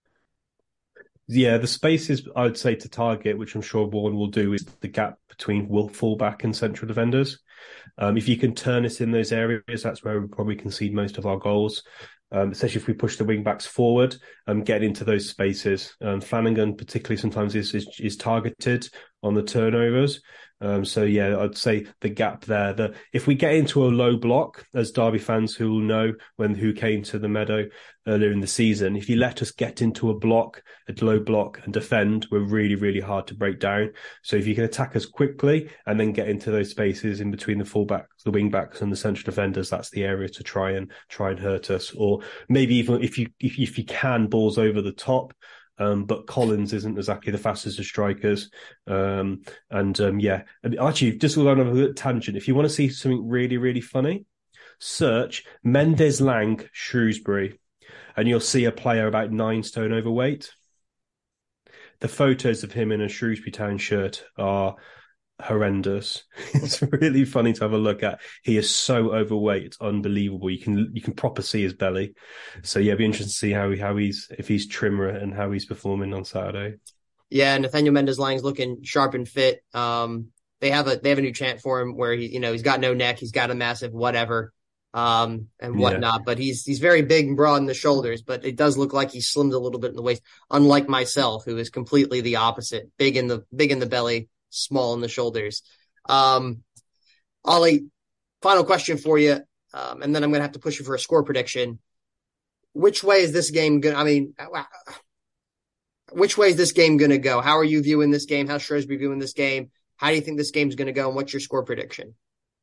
Yeah, the spaces I would say to target, which I'm sure Warren will do, is the gap between fullback and central defenders. Um, if you can turn us in those areas, that's where we probably concede most of our goals. Um, especially if we push the wing backs forward and um, get into those spaces. Um, Flanagan particularly sometimes is, is is targeted on the turnovers. Um, so yeah, I'd say the gap there. The if we get into a low block, as Derby fans who will know when who came to the Meadow earlier in the season, if you let us get into a block, a low block and defend, we're really really hard to break down. So if you can attack us quickly and then get into those spaces in between the fullbacks, the wing backs, and the central defenders, that's the area to try and try and hurt us. Or maybe even if you if, if you can, balls over the top. Um, but Collins isn't exactly the fastest of strikers. Um, and um, yeah, actually, just on a tangent, if you want to see something really, really funny, search Mendes Lang Shrewsbury, and you'll see a player about nine stone overweight. The photos of him in a Shrewsbury Town shirt are horrendous. It's really funny to have a look at. He is so overweight, it's unbelievable. You can you can proper see his belly. So yeah, it'd be interesting to see how he how he's if he's trimmer and how he's performing on Saturday. Yeah, Nathaniel Mendes-Lang's looking sharp and fit. Um, they have a they have a new chant for him where he you know he's got no neck, he's got a massive whatever, um, and whatnot. Yeah. But he's he's very big and broad in the shoulders. But it does look like he's slimmed a little bit in the waist. Unlike myself, who is completely the opposite, big in the big in the belly, small in the shoulders. Um, Ollie, final question for you, um, and then I'm going to have to push you for a score prediction. Which way is this game going? I mean, which way is this game going to go? How are you viewing this game? How's Shrewsbury viewing this game? How do you think this game's going to go? And what's your score prediction?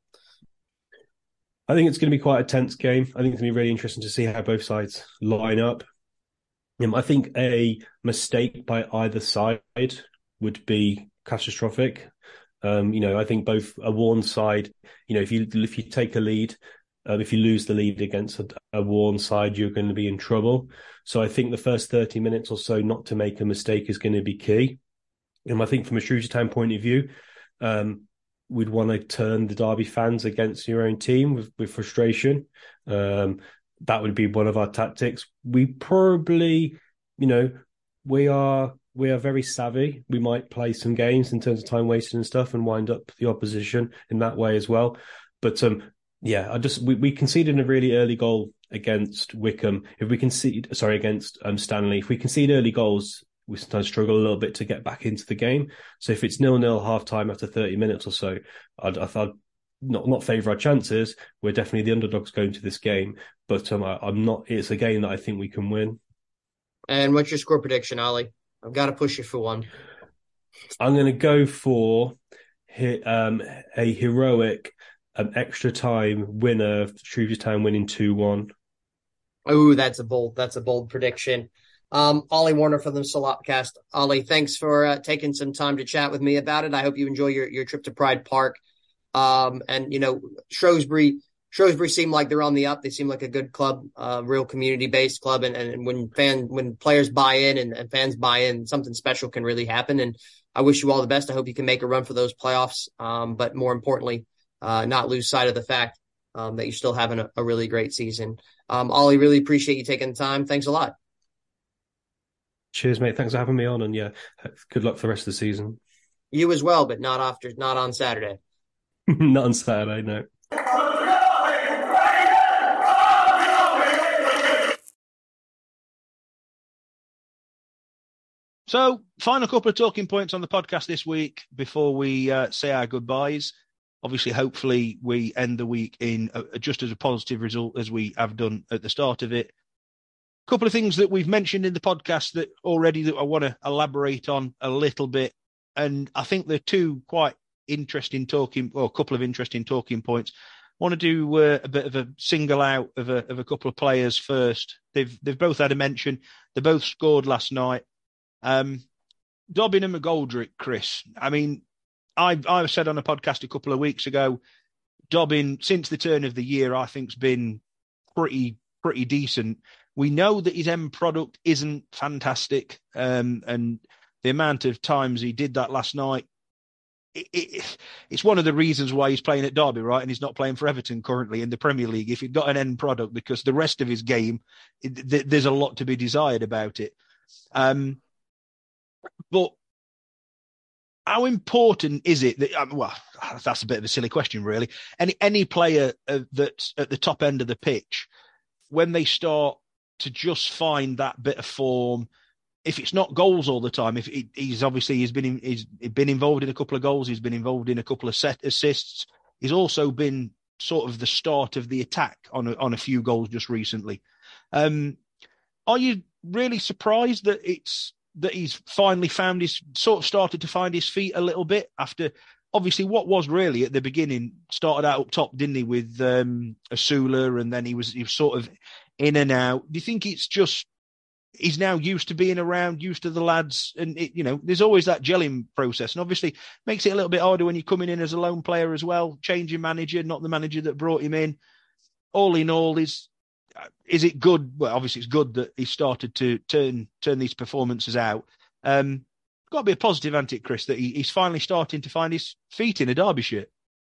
I think it's going to be quite a tense game. I think it's going to be really interesting to see how both sides line up. Um, I think a mistake by either side would be catastrophic. Um, you know, I think both a Warren side, you know, if you if you take a lead, um, if you lose the lead against a, a Warren side, you're going to be in trouble. So I think the first thirty minutes or so not to make a mistake is going to be key. And I think from a Shrewsbury Town point of view, um, we'd want to turn the Derby fans against your own team with, with frustration. Um, that would be one of our tactics. We probably, you know, we are we are very savvy. We might play some games in terms of time wasted and stuff and wind up the opposition in that way as well. But um, yeah, I just we, we conceded a really early goal against Wickham. If we concede, sorry, against um, Stanley, if we concede early goals, we sometimes struggle a little bit to get back into the game. So if it's nil-nil half-time after thirty minutes or so, I'd, I'd not not favour our chances. We're definitely the underdogs going to this game, but um, I, I'm not. It's a game that I think we can win. And what's your score prediction, Ollie? I've got to push you for one. I'm going to go for um, a heroic um, extra time winner, Shrewsbury Town winning two one. Oh, that's a bold. That's a bold prediction. Um, Ollie Warner from the Salopcast. Ollie, thanks for uh, taking some time to chat with me about it. I hope you enjoy your, your trip to Pride Park. Um, and, you know, Shrewsbury, Shrewsbury seem like they're on the up. They seem like a good club, uh, real community-based club. And, and when fan, when players buy in and, and fans buy in, something special can really happen. And I wish you all the best. I hope you can make a run for those playoffs. Um, but more importantly, uh, not lose sight of the fact um, that you're still having a, a really great season. Um, Ollie, really appreciate you taking the time. Thanks a lot. Cheers, mate. Thanks for having me on. And yeah, good luck for the rest of the season. You as well, but not after, not on Saturday. Not on Saturday, no. So, final couple of talking points on the podcast this week before we uh, say our goodbyes. Obviously, hopefully, we end the week in a, just as a positive result as we have done at the start of it. A couple of things that we've mentioned in the podcast that already that I want to elaborate on a little bit. And I think they're two quite interesting talking, or a couple of interesting talking points. I want to do uh, a bit of a single out of a, of a couple of players first. They've they've both had a mention. They both scored last night. Um, Dobbin and McGoldrick, Chris. I mean, I I said on a podcast a couple of weeks ago, Dobbin, since the turn of the year, I think's been pretty pretty decent. We know that his end product isn't fantastic, um, and the amount of times he did that last night, it, it, it's one of the reasons why he's playing at Derby, right? And he's not playing for Everton currently in the Premier League. If he'd got an end product, because the rest of his game, it, th- there's a lot to be desired about it. Um, but how important is it that, um, well, that's a bit of a silly question, really. Any any player uh, that's at the top end of the pitch, when they start to just find that bit of form, if it's not goals all the time, if he, he's obviously he's been in, he's been involved in a couple of goals, he's been involved in a couple of set assists, he's also been sort of the start of the attack on a, on a few goals just recently. Um, are you really surprised that it's that he's finally found his sort of started to find his feet a little bit after obviously what was really at the beginning started out up top, didn't he, with um, Asula, and then he was he was sort of in and out. Do you think it's just he's now used to being around, used to the lads, and it, you know, there's always that gelling process, and obviously makes it a little bit harder when you're coming in as a lone player as well, changing manager, not the manager that brought him in. All in all, is is it good? Well, obviously it's good that he started to turn turn these performances out. Um, got to be a positive, hasn't it, Chris, that he, he's finally starting to find his feet in a Derby shirt.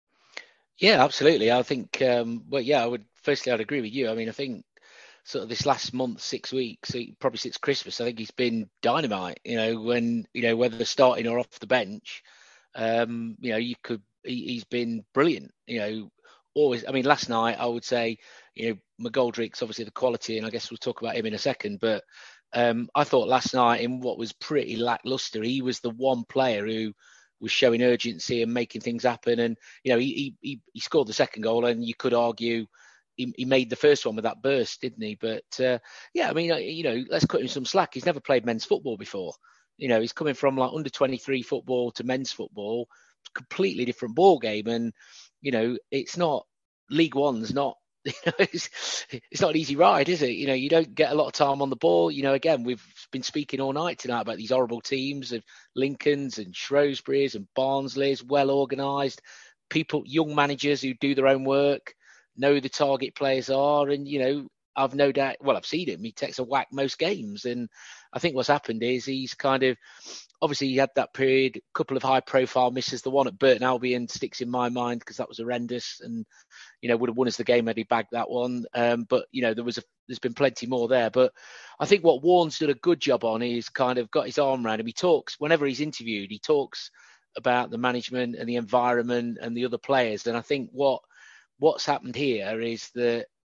Yeah, absolutely. I think, um, well, yeah, I would, firstly, I'd agree with you. I mean, I think sort of this last month, six weeks, probably since Christmas, I think he's been dynamite, you know, when, you know, whether starting or off the bench, um, you know, you could, he, he's been brilliant, you know, always. I mean, last night, I would say, you know, McGoldrick's obviously the quality, and I guess we'll talk about him in a second, but um, I thought last night in what was pretty lackluster, he was the one player who was showing urgency and making things happen. And, you know, he he, he scored the second goal, and you could argue he, he made the first one with that burst, didn't he? But, uh, yeah, I mean, you know, let's cut him some slack. He's never played men's football before. You know, he's coming from like under twenty-three football to men's football, completely different ball game. And, you know, it's not, League One's not, you know, it's, it's not an easy ride, is it? You know, you don't get a lot of time on the ball. You know, again, we've been speaking all night tonight about these horrible teams of Lincolns and Shrewsbury's and Barnsley's, well organised people, young managers who do their own work, know who the target players are. And, you know, I've no doubt, well, I've seen him. He takes a whack most games. And I think what's happened is he's kind of, obviously he had that period, a couple of high profile misses. The one at Burton Albion sticks in my mind because that was horrendous and, you know, would have won us the game had he bagged that one. Um, but, you know, there was a, there's been plenty more there. But I think what Warne's done a good job on is kind of got his arm around him. He talks, whenever he's interviewed, he talks about the management and the environment and the other players. And I think what what's happened here is that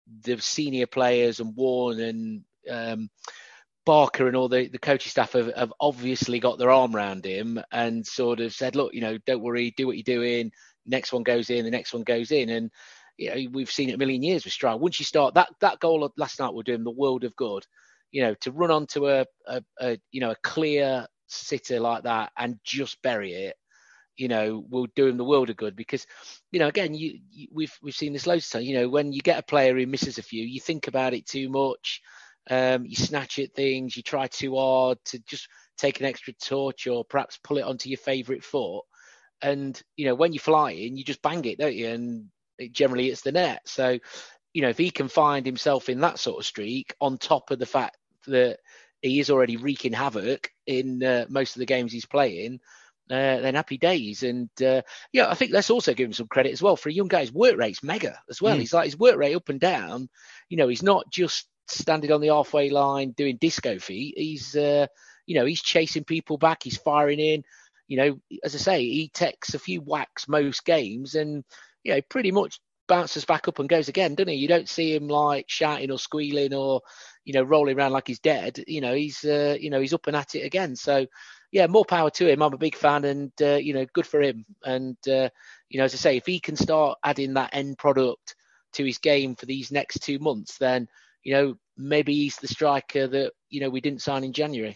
the senior players and Warren and um, Barker and all the, the coaching staff have, have obviously got their arm around him and sort of said, look, you know, don't worry, do what you're doing. Next one goes in, the next one goes in. And, you know, we've seen it a million years with Strike. Once you start, that that goal last night will do him the world of good. You know, to run onto a, a, a you know, a clear sitter like that and just bury it, you know, will do him the world of good. Because, you know, again, you, you we've we've seen this loads of times. You know, when you get a player who misses a few, you think about it too much. Um, you snatch at things, you try too hard to just take an extra touch or perhaps pull it onto your favourite foot. And, you know, when you're flying, you just bang it, don't you? And it generally hits the net. So, you know, if he can find himself in that sort of streak on top of the fact that he is already wreaking havoc in uh, most of the games he's playing, uh, then happy days. And, uh, yeah, I think let's also give him some credit as well. For a young guy, his work rate's mega as well. Mm. He's like, his work rate up and down, you know, he's not just standing on the halfway line doing disco feet. He's, uh, you know, he's chasing people back. He's firing in. You know, as I say, he takes a few whacks most games and, you know, pretty much bounces back up and goes again, doesn't he? You don't see him like shouting or squealing or, you know, rolling around like he's dead. You know, he's, uh, you know, he's up and at it again. So, yeah, more power to him. I'm a big fan and, uh, you know, good for him. And, uh, you know, as I say, if he can start adding that end product to his game for these next two months, then, you know, maybe he's the striker that, you know, we didn't sign in January.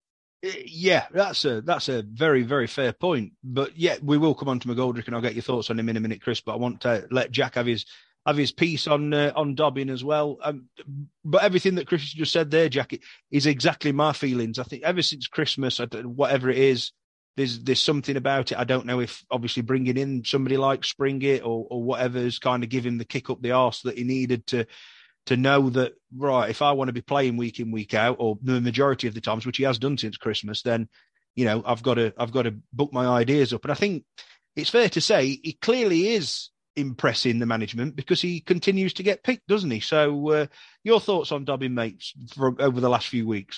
Yeah, that's a that's a very, very fair point. But yeah, we will come on to McGoldrick and I'll get your thoughts on him in a minute, Chris. But I want to let Jack have his have his piece on uh, on Dobbin as well. Um, but everything that Chris just said there, Jack, is exactly my feelings. I think ever since Christmas, whatever it is, there's there's something about it. I don't know if obviously bringing in somebody like Springett or or whatever has kind of given him the kick up the arse that he needed to. to know that, right, if I want to be playing week in, week out, or the majority of the times, which he has done since Christmas, then, you know, I've got to, I've got to book my ideas up. And I think it's fair to say he clearly is impressing the management because he continues to get picked, doesn't he? So uh, your thoughts on Dobbin, mates, for, over the last few weeks?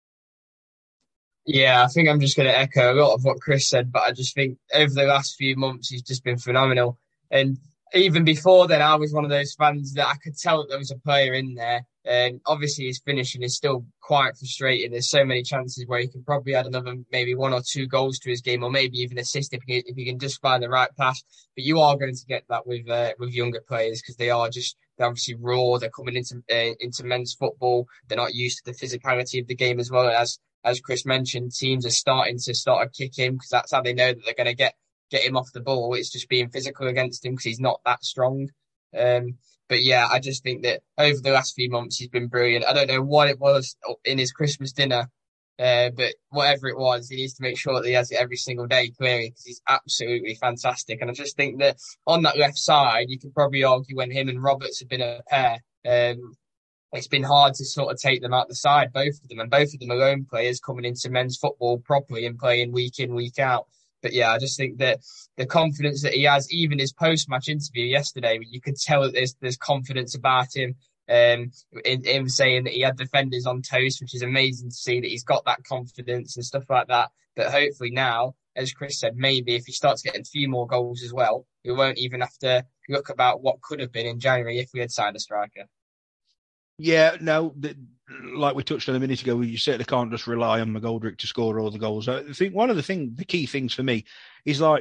Yeah, I think I'm just going to echo a lot of what Chris said, but I just think over the last few months, he's just been phenomenal. And even before then, I was one of those fans that I could tell that there was a player in there. And obviously his finishing is still quite frustrating. There's so many chances where he can probably add another maybe one or two goals to his game, or maybe even assist if he, if he can just find the right pass. But you are going to get that with uh, with younger players because they are just, they're obviously raw. They're coming into uh, into men's football. They're not used to the physicality of the game as well. As as Chris mentioned, teams are starting to start a kick him because that's how they know that they're going to get get him off the ball. It's just being physical against him because he's not that strong. Um, but yeah, I just think that over the last few months, he's been brilliant. I don't know what it was in his Christmas dinner, uh, but whatever it was, he needs to make sure that he has it every single day, clearly, because he's absolutely fantastic. And I just think that on that left side, you could probably argue when him and Roberts have been a pair, um, it's been hard to sort of take them out the side, both of them. And both of them are lone players coming into men's football properly and playing week in, week out. But yeah, I just think that the confidence that he has, even his post-match interview yesterday, you could tell that there's there's confidence about him. Um, in him saying that he had defenders on toast, which is amazing to see that he's got that confidence and stuff like that. But hopefully now, as Chris said, maybe if he starts getting a few more goals as well, we won't even have to look about what could have been in January if we had signed a striker. Yeah, no, the, like we touched on a minute ago, you certainly can't just rely on McGoldrick to score all the goals. I think one of the thing, the key things for me is like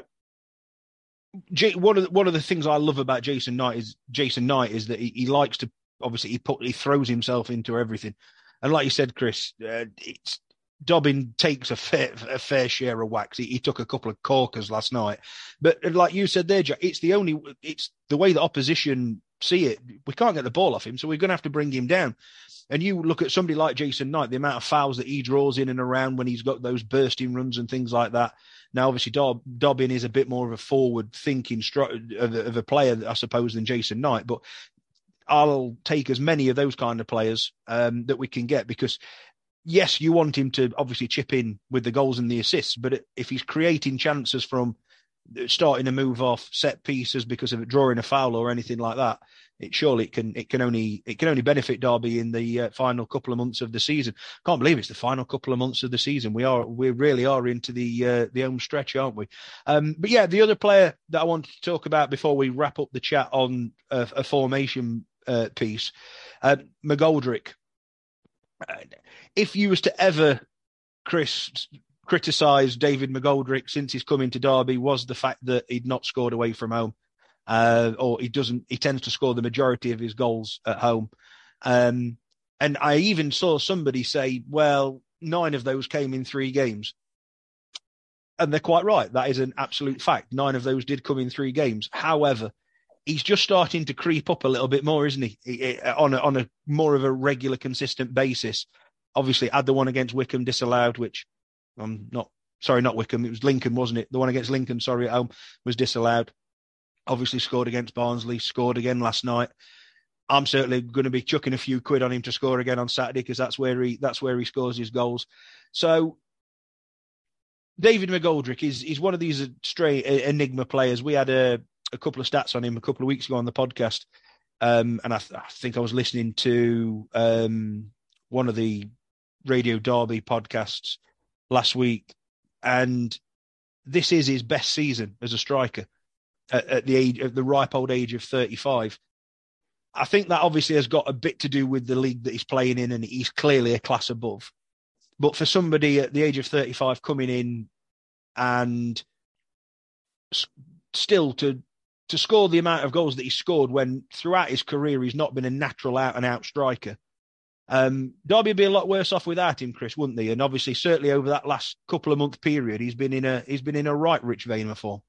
one of the, one of the things I love about Jason Knight is Jason Knight is that he, he likes to obviously he put he throws himself into everything, and like you said, Chris, uh, it's Dobbin takes a fair a fair share of whacks. He, he took a couple of corkers last night, but like you said there, Jack, it's the only it's the way the opposition see it. We can't get the ball off him, so we're going to have to bring him down. And you look at somebody like Jason Knight, the amount of fouls that he draws in and around when he's got those bursting runs and things like that. Now, obviously, Dob- Dobbin is a bit more of a forward-thinking stru- of, a, of a player, I suppose, than Jason Knight. But I'll take as many of those kind of players um, that we can get because, yes, you want him to obviously chip in with the goals and the assists, but if he's creating chances from starting to move off set pieces because of it drawing a foul or anything like that, it surely it can it can only it can only benefit Derby in the uh, final couple of months of the season. Can't believe it's the final couple of months of the season. We are we really are into the uh, the home stretch, aren't we? Um, but yeah, the other player that I wanted to talk about before we wrap up the chat on a, a formation uh, piece. Uh, McGoldrick, if you was to ever, Chris, criticise David McGoldrick since he's come into Derby, was the fact that he'd not scored away from home, uh, or he doesn't. He tends to score the majority of his goals at home. Um, and I even saw somebody say, "Well, nine of those came in three games," and they're quite right. That is an absolute fact. Nine of those did come in three games. However, he's just starting to creep up a little bit more, isn't he? he, he on a, on a more of a regular, consistent basis. Obviously, had the one against Wickham disallowed, which I'm not sorry, not Wickham. It was Lincoln, wasn't it? The one against Lincoln, sorry, at home was disallowed. Obviously, scored against Barnsley, scored again last night. I'm certainly going to be chucking a few quid on him to score again on Saturday because that's where he that's where he scores his goals. So David McGoldrick is is one of these stray enigma players. We had a, a couple of stats on him a couple of weeks ago on the podcast, um, and I, th- I think I was listening to um, one of the Radio Derby podcasts last week, and this is his best season as a striker at, at the age at the ripe old age of thirty-five. I think that obviously has got a bit to do with the league that he's playing in, and he's clearly a class above. But for somebody at the age of thirty-five coming in and s- still to to score the amount of goals that he scored when throughout his career he's not been a natural out-and-out striker, um, Derby would be a lot worse off without him, Chris, wouldn't they? And obviously, certainly over that last couple of month period, he's been in a he's been in a right rich vein of form.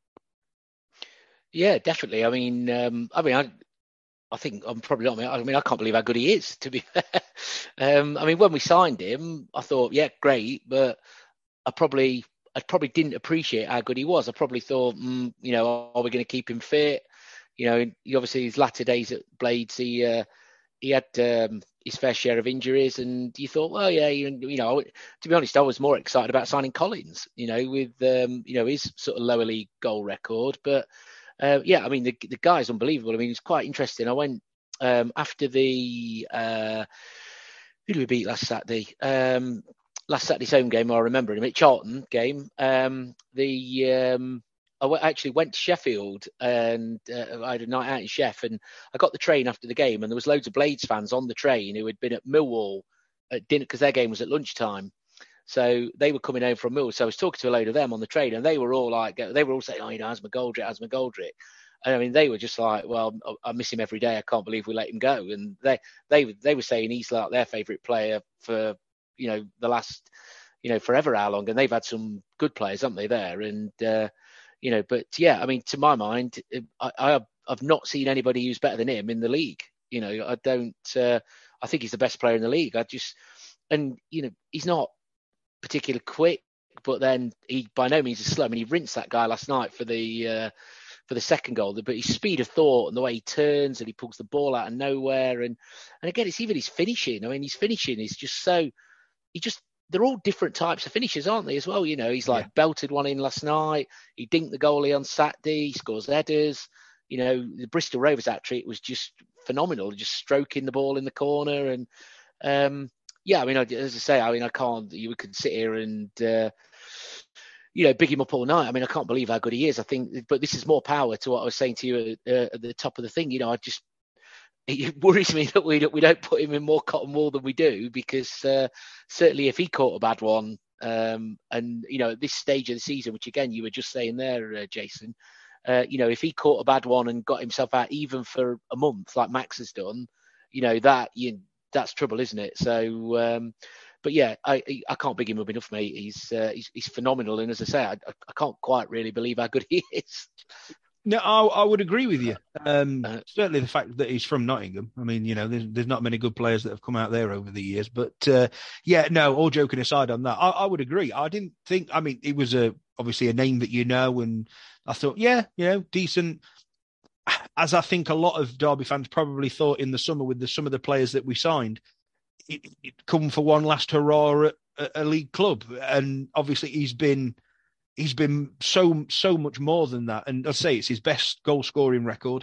Yeah, definitely. I mean, um, I mean, I. I think I'm probably not. I mean, I can't believe how good he is, to be fair. Um, I mean, when we signed him, I thought, yeah, great, but I probably, I probably didn't appreciate how good he was. I probably thought, mm, you know, are we going to keep him fit? You know, he, obviously his latter days at Blades, he uh, he had um, his fair share of injuries, and you thought, well, yeah, you, you know, to be honest, I was more excited about signing Collins, you know, with um, you know his sort of lower league goal record, but. Uh, yeah, I mean, the the guy's unbelievable. I mean, it's quite interesting. I went um, after the uh, who did we beat last Saturday? Um, last Saturday's home game, I remember him at Charlton game. Um, the um, I w- actually went to Sheffield and uh, I had a night out in Sheff, and I got the train after the game, and there was loads of Blades fans on the train who had been at Millwall at dinner because their game was at lunchtime. So they were coming home from Millwall. So I was talking to a load of them on the train, and they were all like, they were all saying, "Oh, you know, as McGoldrick, as McGoldrick." And I mean, they were just like, "Well, I miss him every day. I can't believe we let him go." And they, they, they were saying he's like their favourite player for, you know, the last, you know, forever how long. And they've had some good players, haven't they, there? And uh, you know, but yeah, I mean, to my mind, I, I, I've not seen anybody who's better than him in the league. You know, I don't. Uh, I think he's the best player in the league. I just, and you know, he's not particularly quick, but then he by no means is slow. I mean, he rinsed that guy last night for the uh, for the second goal, but his speed of thought and the way he turns and he pulls the ball out of nowhere, and and again, it's even his finishing. I mean, his finishing is just so he just they're all different types of finishers, aren't they? As well, you know, he's like yeah. belted one in last night. He dinked the goalie on Saturday. He scores headers. You know, the Bristol Rovers hat-trick was just phenomenal, just stroking the ball in the corner and. Um, Yeah, I mean, as I say, I mean, I can't. You could sit here and, uh, you know, big him up all night. I mean, I can't believe how good he is. I think, but this is more power to what I was saying to you at, uh, at the top of the thing. You know, I just it worries me that we don't, we don't put him in more cotton wool than we do, because uh, certainly if he caught a bad one, um, and you know, at this stage of the season, which again you were just saying there, uh, Jason, uh, you know, if he caught a bad one and got himself out even for a month like Max has done, you know, that you. That's trouble, isn't it? So, um, but yeah, I I can't big him up enough, mate. He's uh, he's, he's phenomenal, and as I say, I, I can't quite really believe how good he is. No, I, I would agree with you. Um, uh, certainly, the fact that he's from Nottingham. I mean, you know, there's, there's not many good players that have come out there over the years. But uh, yeah, no. All joking aside on that, I, I would agree. I didn't think. I mean, it was a obviously a name that you know, and I thought, yeah, you know, decent. As I think a lot of Derby fans probably thought in the summer with the, some of the players that we signed, it, it come for one last hurrah at a league club, and obviously he's been he's been so so much more than that. And I'd say it's his best goal scoring record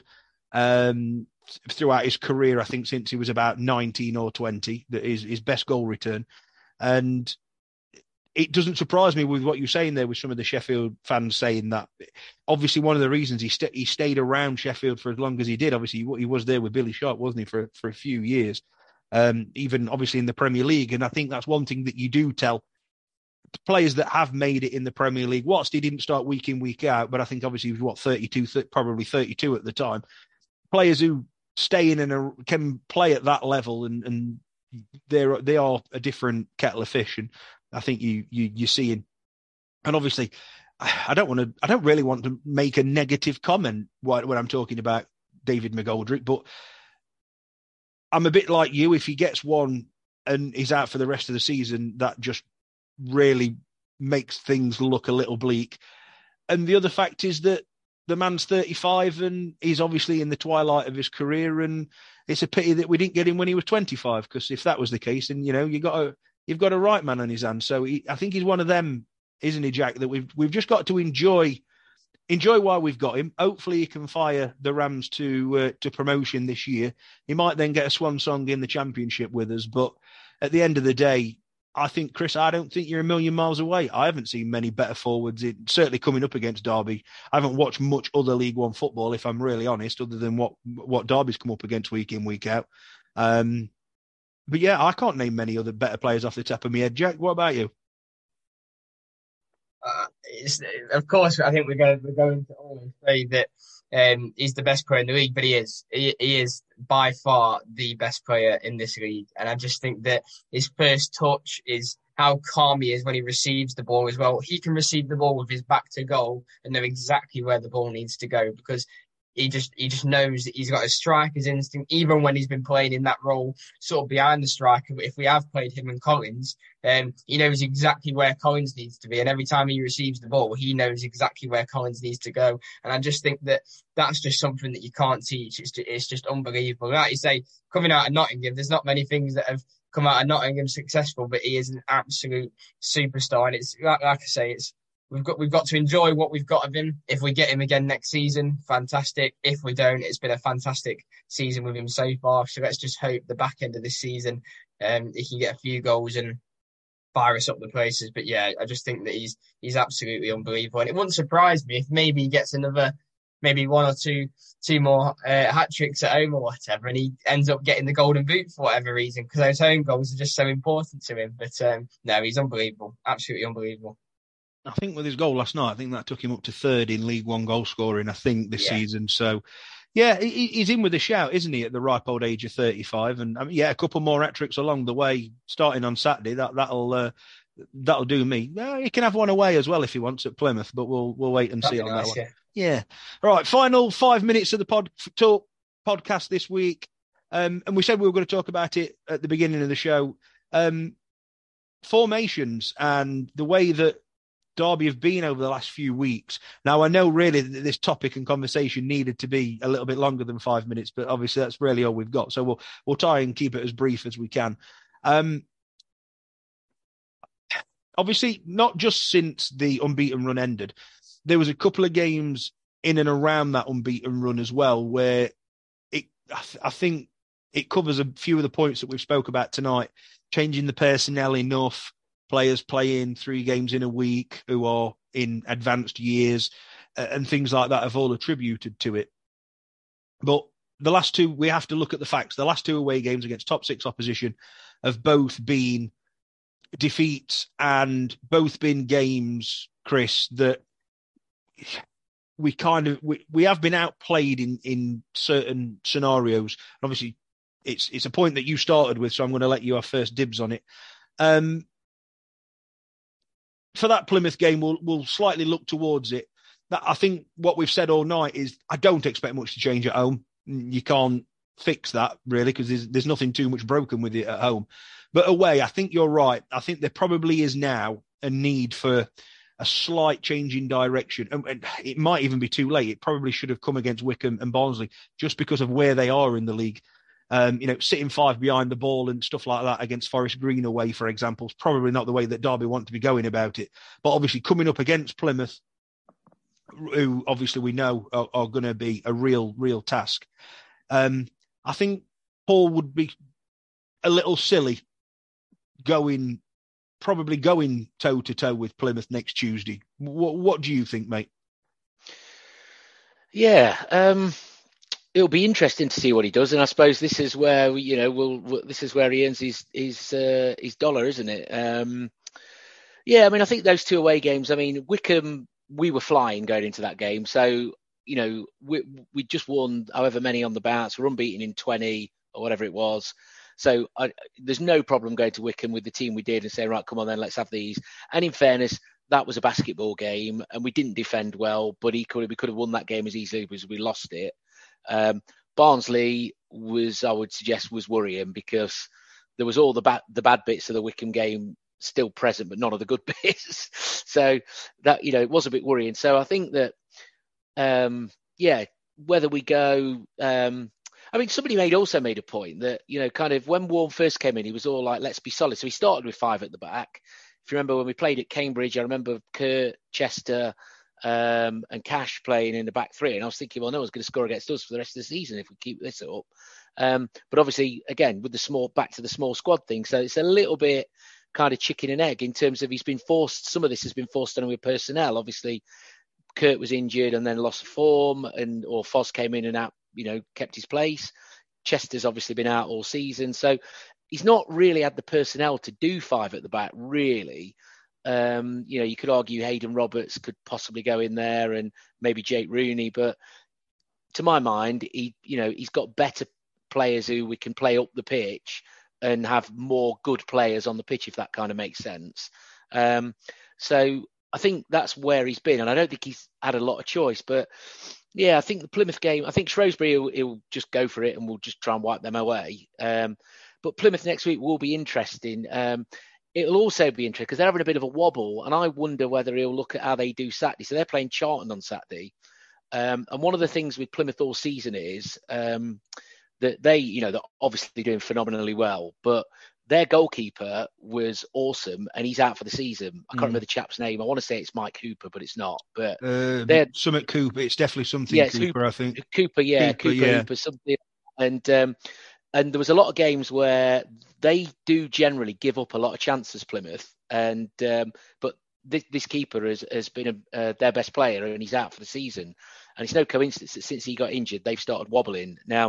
um, throughout his career. I think since he was about nineteen or twenty, that is his best goal return. And it doesn't surprise me with what you're saying there with some of the Sheffield fans saying that. Obviously, one of the reasons he, st- he stayed around Sheffield for as long as he did, obviously, he, he was there with Billy Sharp, wasn't he, for, for a few years, um, even obviously in the Premier League. And I think that's one thing that you do tell players that have made it in the Premier League. Whilst he didn't start week in, week out, but I think obviously he was, what, thirty-two, th- probably thirty-two at the time. Players who stay in and a, can play at that level, and, and they're, they are a different kettle of fish. And I think you, you, you're seeing, and obviously I don't want to, I don't really want to make a negative comment when I'm talking about David McGoldrick, but I'm a bit like you. If he gets one and he's out for the rest of the season, that just really makes things look a little bleak. And the other fact is that the man's thirty-five and he's obviously in the twilight of his career, and it's a pity that we didn't get him when he was twenty-five, because if that was the case, then, you know, you got a, you've got a right man on his hands. So he, I think he's one of them, isn't he, Jack, that we've we've just got to enjoy enjoy while we've got him. Hopefully he can fire the Rams to uh, to promotion this year. He might then get a swan song in the Championship with us, but at the end of the day, I think, Chris, I don't think you're a million miles away. I haven't seen many better forwards, it, certainly coming up against Derby. I haven't watched much other League One football, if I'm really honest, other than what, what Derby's come up against week in, week out. Um, but yeah, I can't name many other better players off the top of my head. Jack, what about you? Uh, it's, of course, I think we're going, we're going to always say that um, he's the best player in the league, but he is. He, he is by far the best player in this league. And I just think that his first touch is how calm he is when he receives the ball as well. He can receive the ball with his back to goal and know exactly where the ball needs to go, because he just he just knows that he's got a striker's instinct, even when he's been playing in that role sort of behind the striker. But if we have played him and Collins, um, he knows exactly where Collins needs to be. And every time he receives the ball, he knows exactly where Collins needs to go. And I just think that that's just something that you can't teach. It's just, it's just unbelievable. Like you say, coming out of Nottingham, there's not many things that have come out of Nottingham successful, but he is an absolute superstar. And it's like, like I say, it's We've got we've got to enjoy what we've got of him. If we get him again next season, fantastic. If we don't, it's been a fantastic season with him so far. So let's just hope the back end of this season, um, he can get a few goals and fire us up the places. But yeah, I just think that he's he's absolutely unbelievable. And it wouldn't surprise me if maybe he gets another, maybe one or two two more uh, hat tricks at home or whatever, and he ends up getting the golden boot for whatever reason, because those home goals are just so important to him. But um, no, he's unbelievable, absolutely unbelievable. I think with his goal last night, I think that took him up to third in League One goal scoring, I think, this yeah. season. So, yeah, he, he's in with a shout, isn't he, at the ripe old age of thirty-five? And, I mean, yeah, a couple more hat tricks along the way, starting on Saturday. That, that'll uh, that'll do me. Well, he can have one away as well if he wants at Plymouth, but we'll we'll wait and That'd see on nice, that one. Yeah. yeah. All right, final five minutes of the pod talk podcast this week. Um, and we said we were going to talk about it at the beginning of the show. Um, formations and the way that Derby have been over the last few weeks. Now, I know really that this topic and conversation needed to be a little bit longer than five minutes, but obviously that's really all we've got. So we'll we'll try and keep it as brief as we can. Um, obviously, not just since the unbeaten run ended, there was a couple of games in and around that unbeaten run as well, where it I, th- I think it covers a few of the points that we've spoke about tonight, changing the personnel enough, players playing three games in a week who are in advanced years, uh, and things like that have all attributed to it. But the last two, we have to look at the facts. The last two away games against top six opposition have both been defeats and both been games, Chris, that we kind of, we, we have been outplayed in, in certain scenarios. Obviously, it's it's a point that you started with, so I'm going to let you have first dibs on it. Um, For that Plymouth game, we'll, we'll slightly look towards it. That I think what we've said all night is I don't expect much to change at home. You can't fix that, really, because there's, there's nothing too much broken with it at home. But away, I think you're right. I think there probably is now a need for a slight change in direction. And, and it might even be too late. It probably should have come against Wycombe and Barnsley just because of where they are in the league. Um, you know, sitting five behind the ball and stuff like that against Forest Green away, for example, is probably not the way that Derby want to be going about it. But obviously coming up against Plymouth, who obviously we know are, are going to be a real, real task. Um, I think Paul would be a little silly going probably going toe to toe with Plymouth next Tuesday. What what do you think, mate? Yeah, um, it'll be interesting to see what he does, and I suppose this is where we, you know, we'll, we'll this is where he earns his his uh, his dollar, isn't it? Um, yeah, I mean, I think those two away games. I mean, Wycombe, we were flying going into that game, so you know, we we just won however many on the bounce. We're unbeaten in twenty or whatever it was. So I, there's no problem going to Wycombe with the team we did and saying, right, come on then, let's have these. And in fairness, that was a basketball game and we didn't defend well, but equally we could have won that game as easily as we lost it. Um, Barnsley was, I would suggest, was worrying because there was all the bad the bad bits of the Wycombe game still present, but none of the good bits. So that, you know, it was a bit worrying. So I think that, um, yeah, whether we go. Um, I mean, somebody made also made a point that, you know, kind of when Warne first came in, he was all like, let's be solid. So he started with five at the back. If you remember when we played at Cambridge, I remember Kurt, Chester, um, and Cash playing in the back three. And I was thinking, well, no one's going to score against us for the rest of the season if we keep this up. Um, but obviously, again, with the small, back to the small squad thing. So it's a little bit kind of chicken and egg in terms of he's been forced, some of this has been forced on him with personnel. Obviously, Kurt was injured and then lost form, and or Foss came in and out, you know, kept his place. Chester's obviously been out all season. So he's not really had the personnel to do five at the back, really. Um, you know, you could argue Hayden Roberts could possibly go in there and maybe Jake Rooney. But to my mind, he, you know, he's got better players who we can play up the pitch and have more good players on the pitch, if that kind of makes sense. Um, so I think that's where he's been. And I don't think he's had a lot of choice, but yeah, I think the Plymouth game, I think Shrewsbury, he'll, he'll just go for it and we'll just try and wipe them away. Um, but Plymouth next week will be interesting. Um, it'll also be interesting because they're having a bit of a wobble, and I wonder whether he'll look at how they do Saturday. So they're playing Charlton on Saturday. Um, and one of the things with Plymouth all season is um, that they, you know, they're obviously doing phenomenally well, but their goalkeeper was awesome, and he's out for the season. I can't mm. remember the chap's name. I want to say it's Mike Hooper, but it's not. But uh, they're Summit Cooper. It's definitely something yeah, Cooper, Hooper, I think. Cooper, yeah, Cooper, Cooper, yeah. Hooper, something. And um, and there was a lot of games where they do generally give up a lot of chances, Plymouth. And um, but this, this keeper has has been a, uh, their best player, and he's out for the season. And it's no coincidence that since he got injured, they've started wobbling. Now,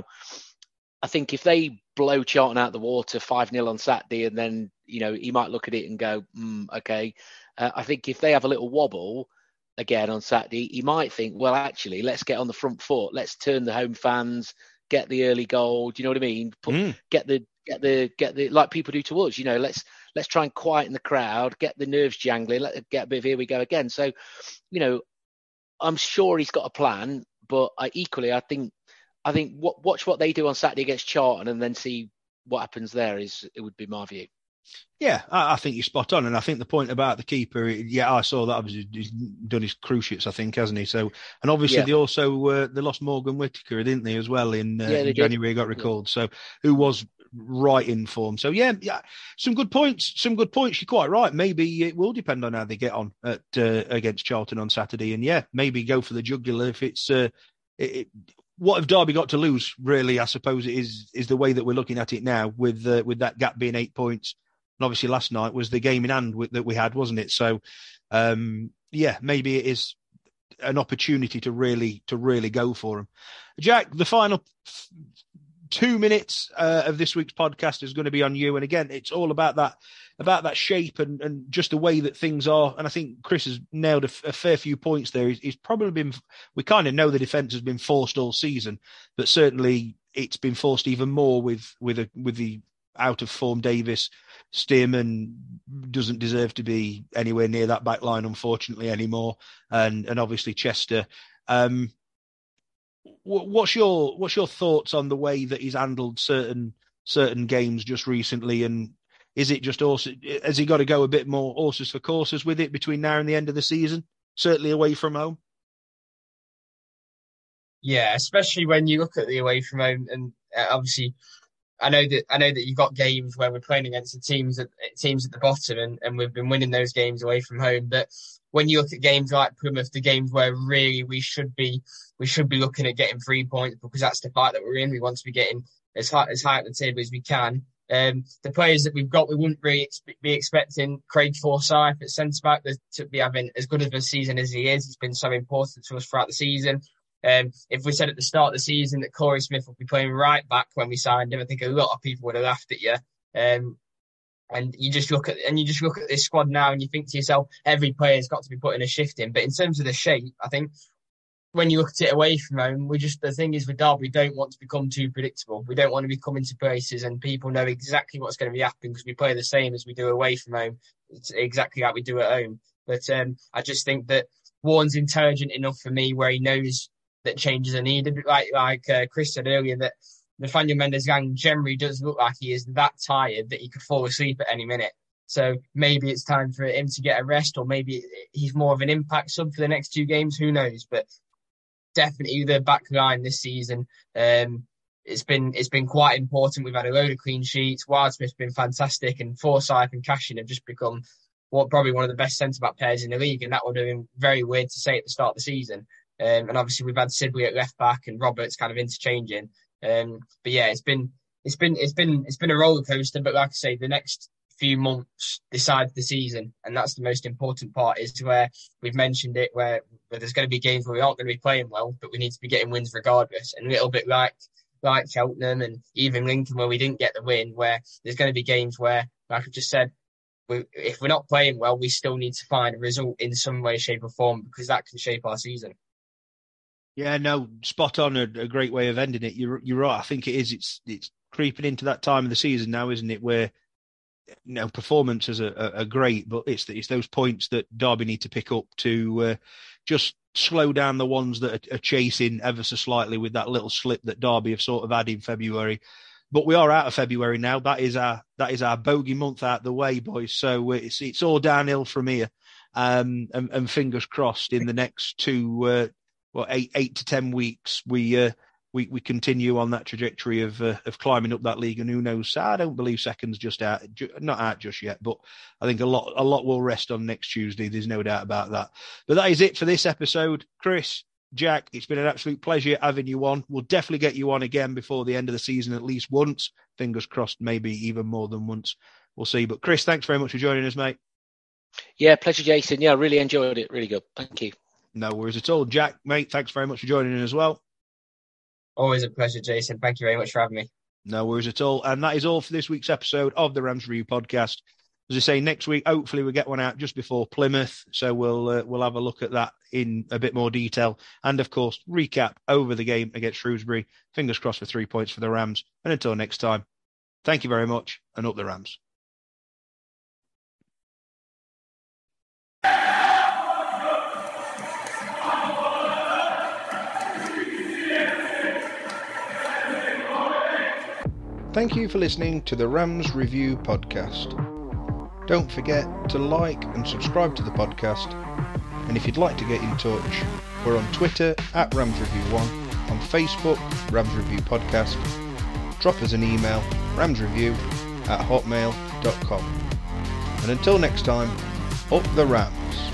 I think if they blow Charlton out the water five nil on Saturday, and then, you know, he might look at it and go, mm, okay. Uh, I think if they have a little wobble again on Saturday, he might think, well, actually, let's get on the front foot. Let's turn the home fans, get the early goal. Do you know what I mean? Put, mm. Get the, get the, get the, like people do to us, you know, let's, let's try and quieten the crowd, get the nerves jangling, let get a bit of here we go again. So, you know, I'm sure he's got a plan, but I equally, I think, I think what, watch what they do on Saturday against Charlton and then see what happens there is, it would be my view. Yeah, I, I think you're spot on. And I think the point about the keeper, yeah, I saw that. Obviously, he's done his cruciates, I think, hasn't he? So, and obviously yeah. they also, uh, they lost Morgan Whittaker, didn't they, as well, in, uh, yeah, in January, he got recalled. Yeah. So, who was right in form. So, yeah, yeah, some good points, some good points. You're quite right. Maybe it will depend on how they get on at uh, against Charlton on Saturday. And, yeah, maybe go for the jugular if it's, uh, it, it, what have Derby got to lose, really, I suppose, it is is the way that we're looking at it now, with uh, with that gap being eight points. And obviously last night was the game in hand with, that we had, wasn't it? So, um, yeah, maybe it is an opportunity to really to really go for them. Jack, the final two minutes uh, of this week's podcast is going to be on you. And again, it's all about that about that shape and, and just the way that things are. And I think Chris has nailed a, a fair few points there. He's, he's probably been, we kind of know the defence has been forced all season, but certainly it's been forced even more with with a, with the out of form Davis. Stearman doesn't deserve to be anywhere near that back line, unfortunately, anymore. And and obviously Chester. Um, what's your what's your thoughts on the way that he's handled certain certain games just recently? And is it just also, has he got to go a bit more horses for courses with it between now and the end of the season? Certainly away from home. Yeah, especially when you look at the away from home, and uh, obviously, I know that I know that you've got games where we're playing against the teams at teams at the bottom, and, and we've been winning those games away from home. But when you look at games like Plymouth, the games where really we should be we should be looking at getting three points, because that's the fight that we're in. We want to be getting as high as high at the table as we can. Um, the players that we've got, we wouldn't really ex- be expecting Craig Forsyth at centre back to be having as good of a season as he is. It's been so important to us throughout the season. Um, if we said at the start of the season that Corey Smith would be playing right back when we signed him, I think a lot of people would have laughed at you. Um, and you just look at and you just look at this squad now, and you think to yourself, every player's got to be putting a shift in. But in terms of the shape, I think when you look at it away from home, we just the thing is with Derby, we don't want to become too predictable. We don't want to be coming to places and people know exactly what's going to be happening because we play the same as we do away from home. It's exactly like we do at home. But um, I just think that Warren's intelligent enough for me where he knows that changes are needed. Like like uh, Chris said earlier, that Nathaniel Mendes-Gang generally does look like he is that tired that he could fall asleep at any minute. So maybe it's time for him to get a rest, or maybe he's more of an impact sub for the next two games. Who knows? But definitely the back line this season, um, it's been it's been quite important. We've had a load of clean sheets. Wildsmith's been fantastic, and Forsyth and Cashin have just become what probably one of the best centre-back pairs in the league, and that would have been very weird to say at the start of the season. Um, and obviously we've had Sibley at left back and Roberts kind of interchanging. Um, but yeah, it's been it's been it's been it's been a roller coaster. But like I say, the next few months decide the season, and that's the most important part. Is where we've mentioned it, where, where there's going to be games where we aren't going to be playing well, but we need to be getting wins regardless. And a little bit like like Cheltenham and even Lincoln, where we didn't get the win, where there's going to be games where, like I just said, we, if we're not playing well, we still need to find a result in some way, shape, or form, because that can shape our season. Yeah, no, spot on. A, a great way of ending it. You're you're right. I think it is. It's it's creeping into that time of the season now, isn't it? Where you know performances are, are, are great, but it's it's those points that Derby need to pick up to uh, just slow down the ones that are, are chasing ever so slightly with that little slip that Derby have sort of had in February. But we are out of February now. That is our that is our bogey month out the way, boys. So it's it's all downhill from here. Um, and, and fingers crossed in the next two. Uh, Well, eight eight to ten weeks, we uh, we we continue on that trajectory of uh, of climbing up that league, and who knows? I don't believe second's just out, not out just yet, but I think a lot a lot will rest on next Tuesday. There's no doubt about that. But that is it for this episode, Chris, Jack. It's been an absolute pleasure having you on. We'll definitely get you on again before the end of the season, at least once. Fingers crossed, maybe even more than once. We'll see. But Chris, thanks very much for joining us, mate. Yeah, pleasure, Jason. Yeah, I really enjoyed it. Really good. Thank you. No worries at all. Jack, mate, thanks very much for joining in as well. Always a pleasure, Jason. Thank you very much for having me. No worries at all. And that is all for this week's episode of the Rams Review podcast. As I say, next week, hopefully we'll get one out just before Plymouth. So we'll uh, we'll have a look at that in a bit more detail. And, of course, recap over the game against Shrewsbury. Fingers crossed for three points for the Rams. And until next time, thank you very much, and up the Rams. Thank you for listening to the Rams Review podcast. Don't forget to like and subscribe to the podcast. And if you'd like to get in touch, we're on Twitter at Rams Review one, on Facebook, Rams Review Podcast. Drop us an email, ramsreview at hotmail dot com. And until next time, up the Rams.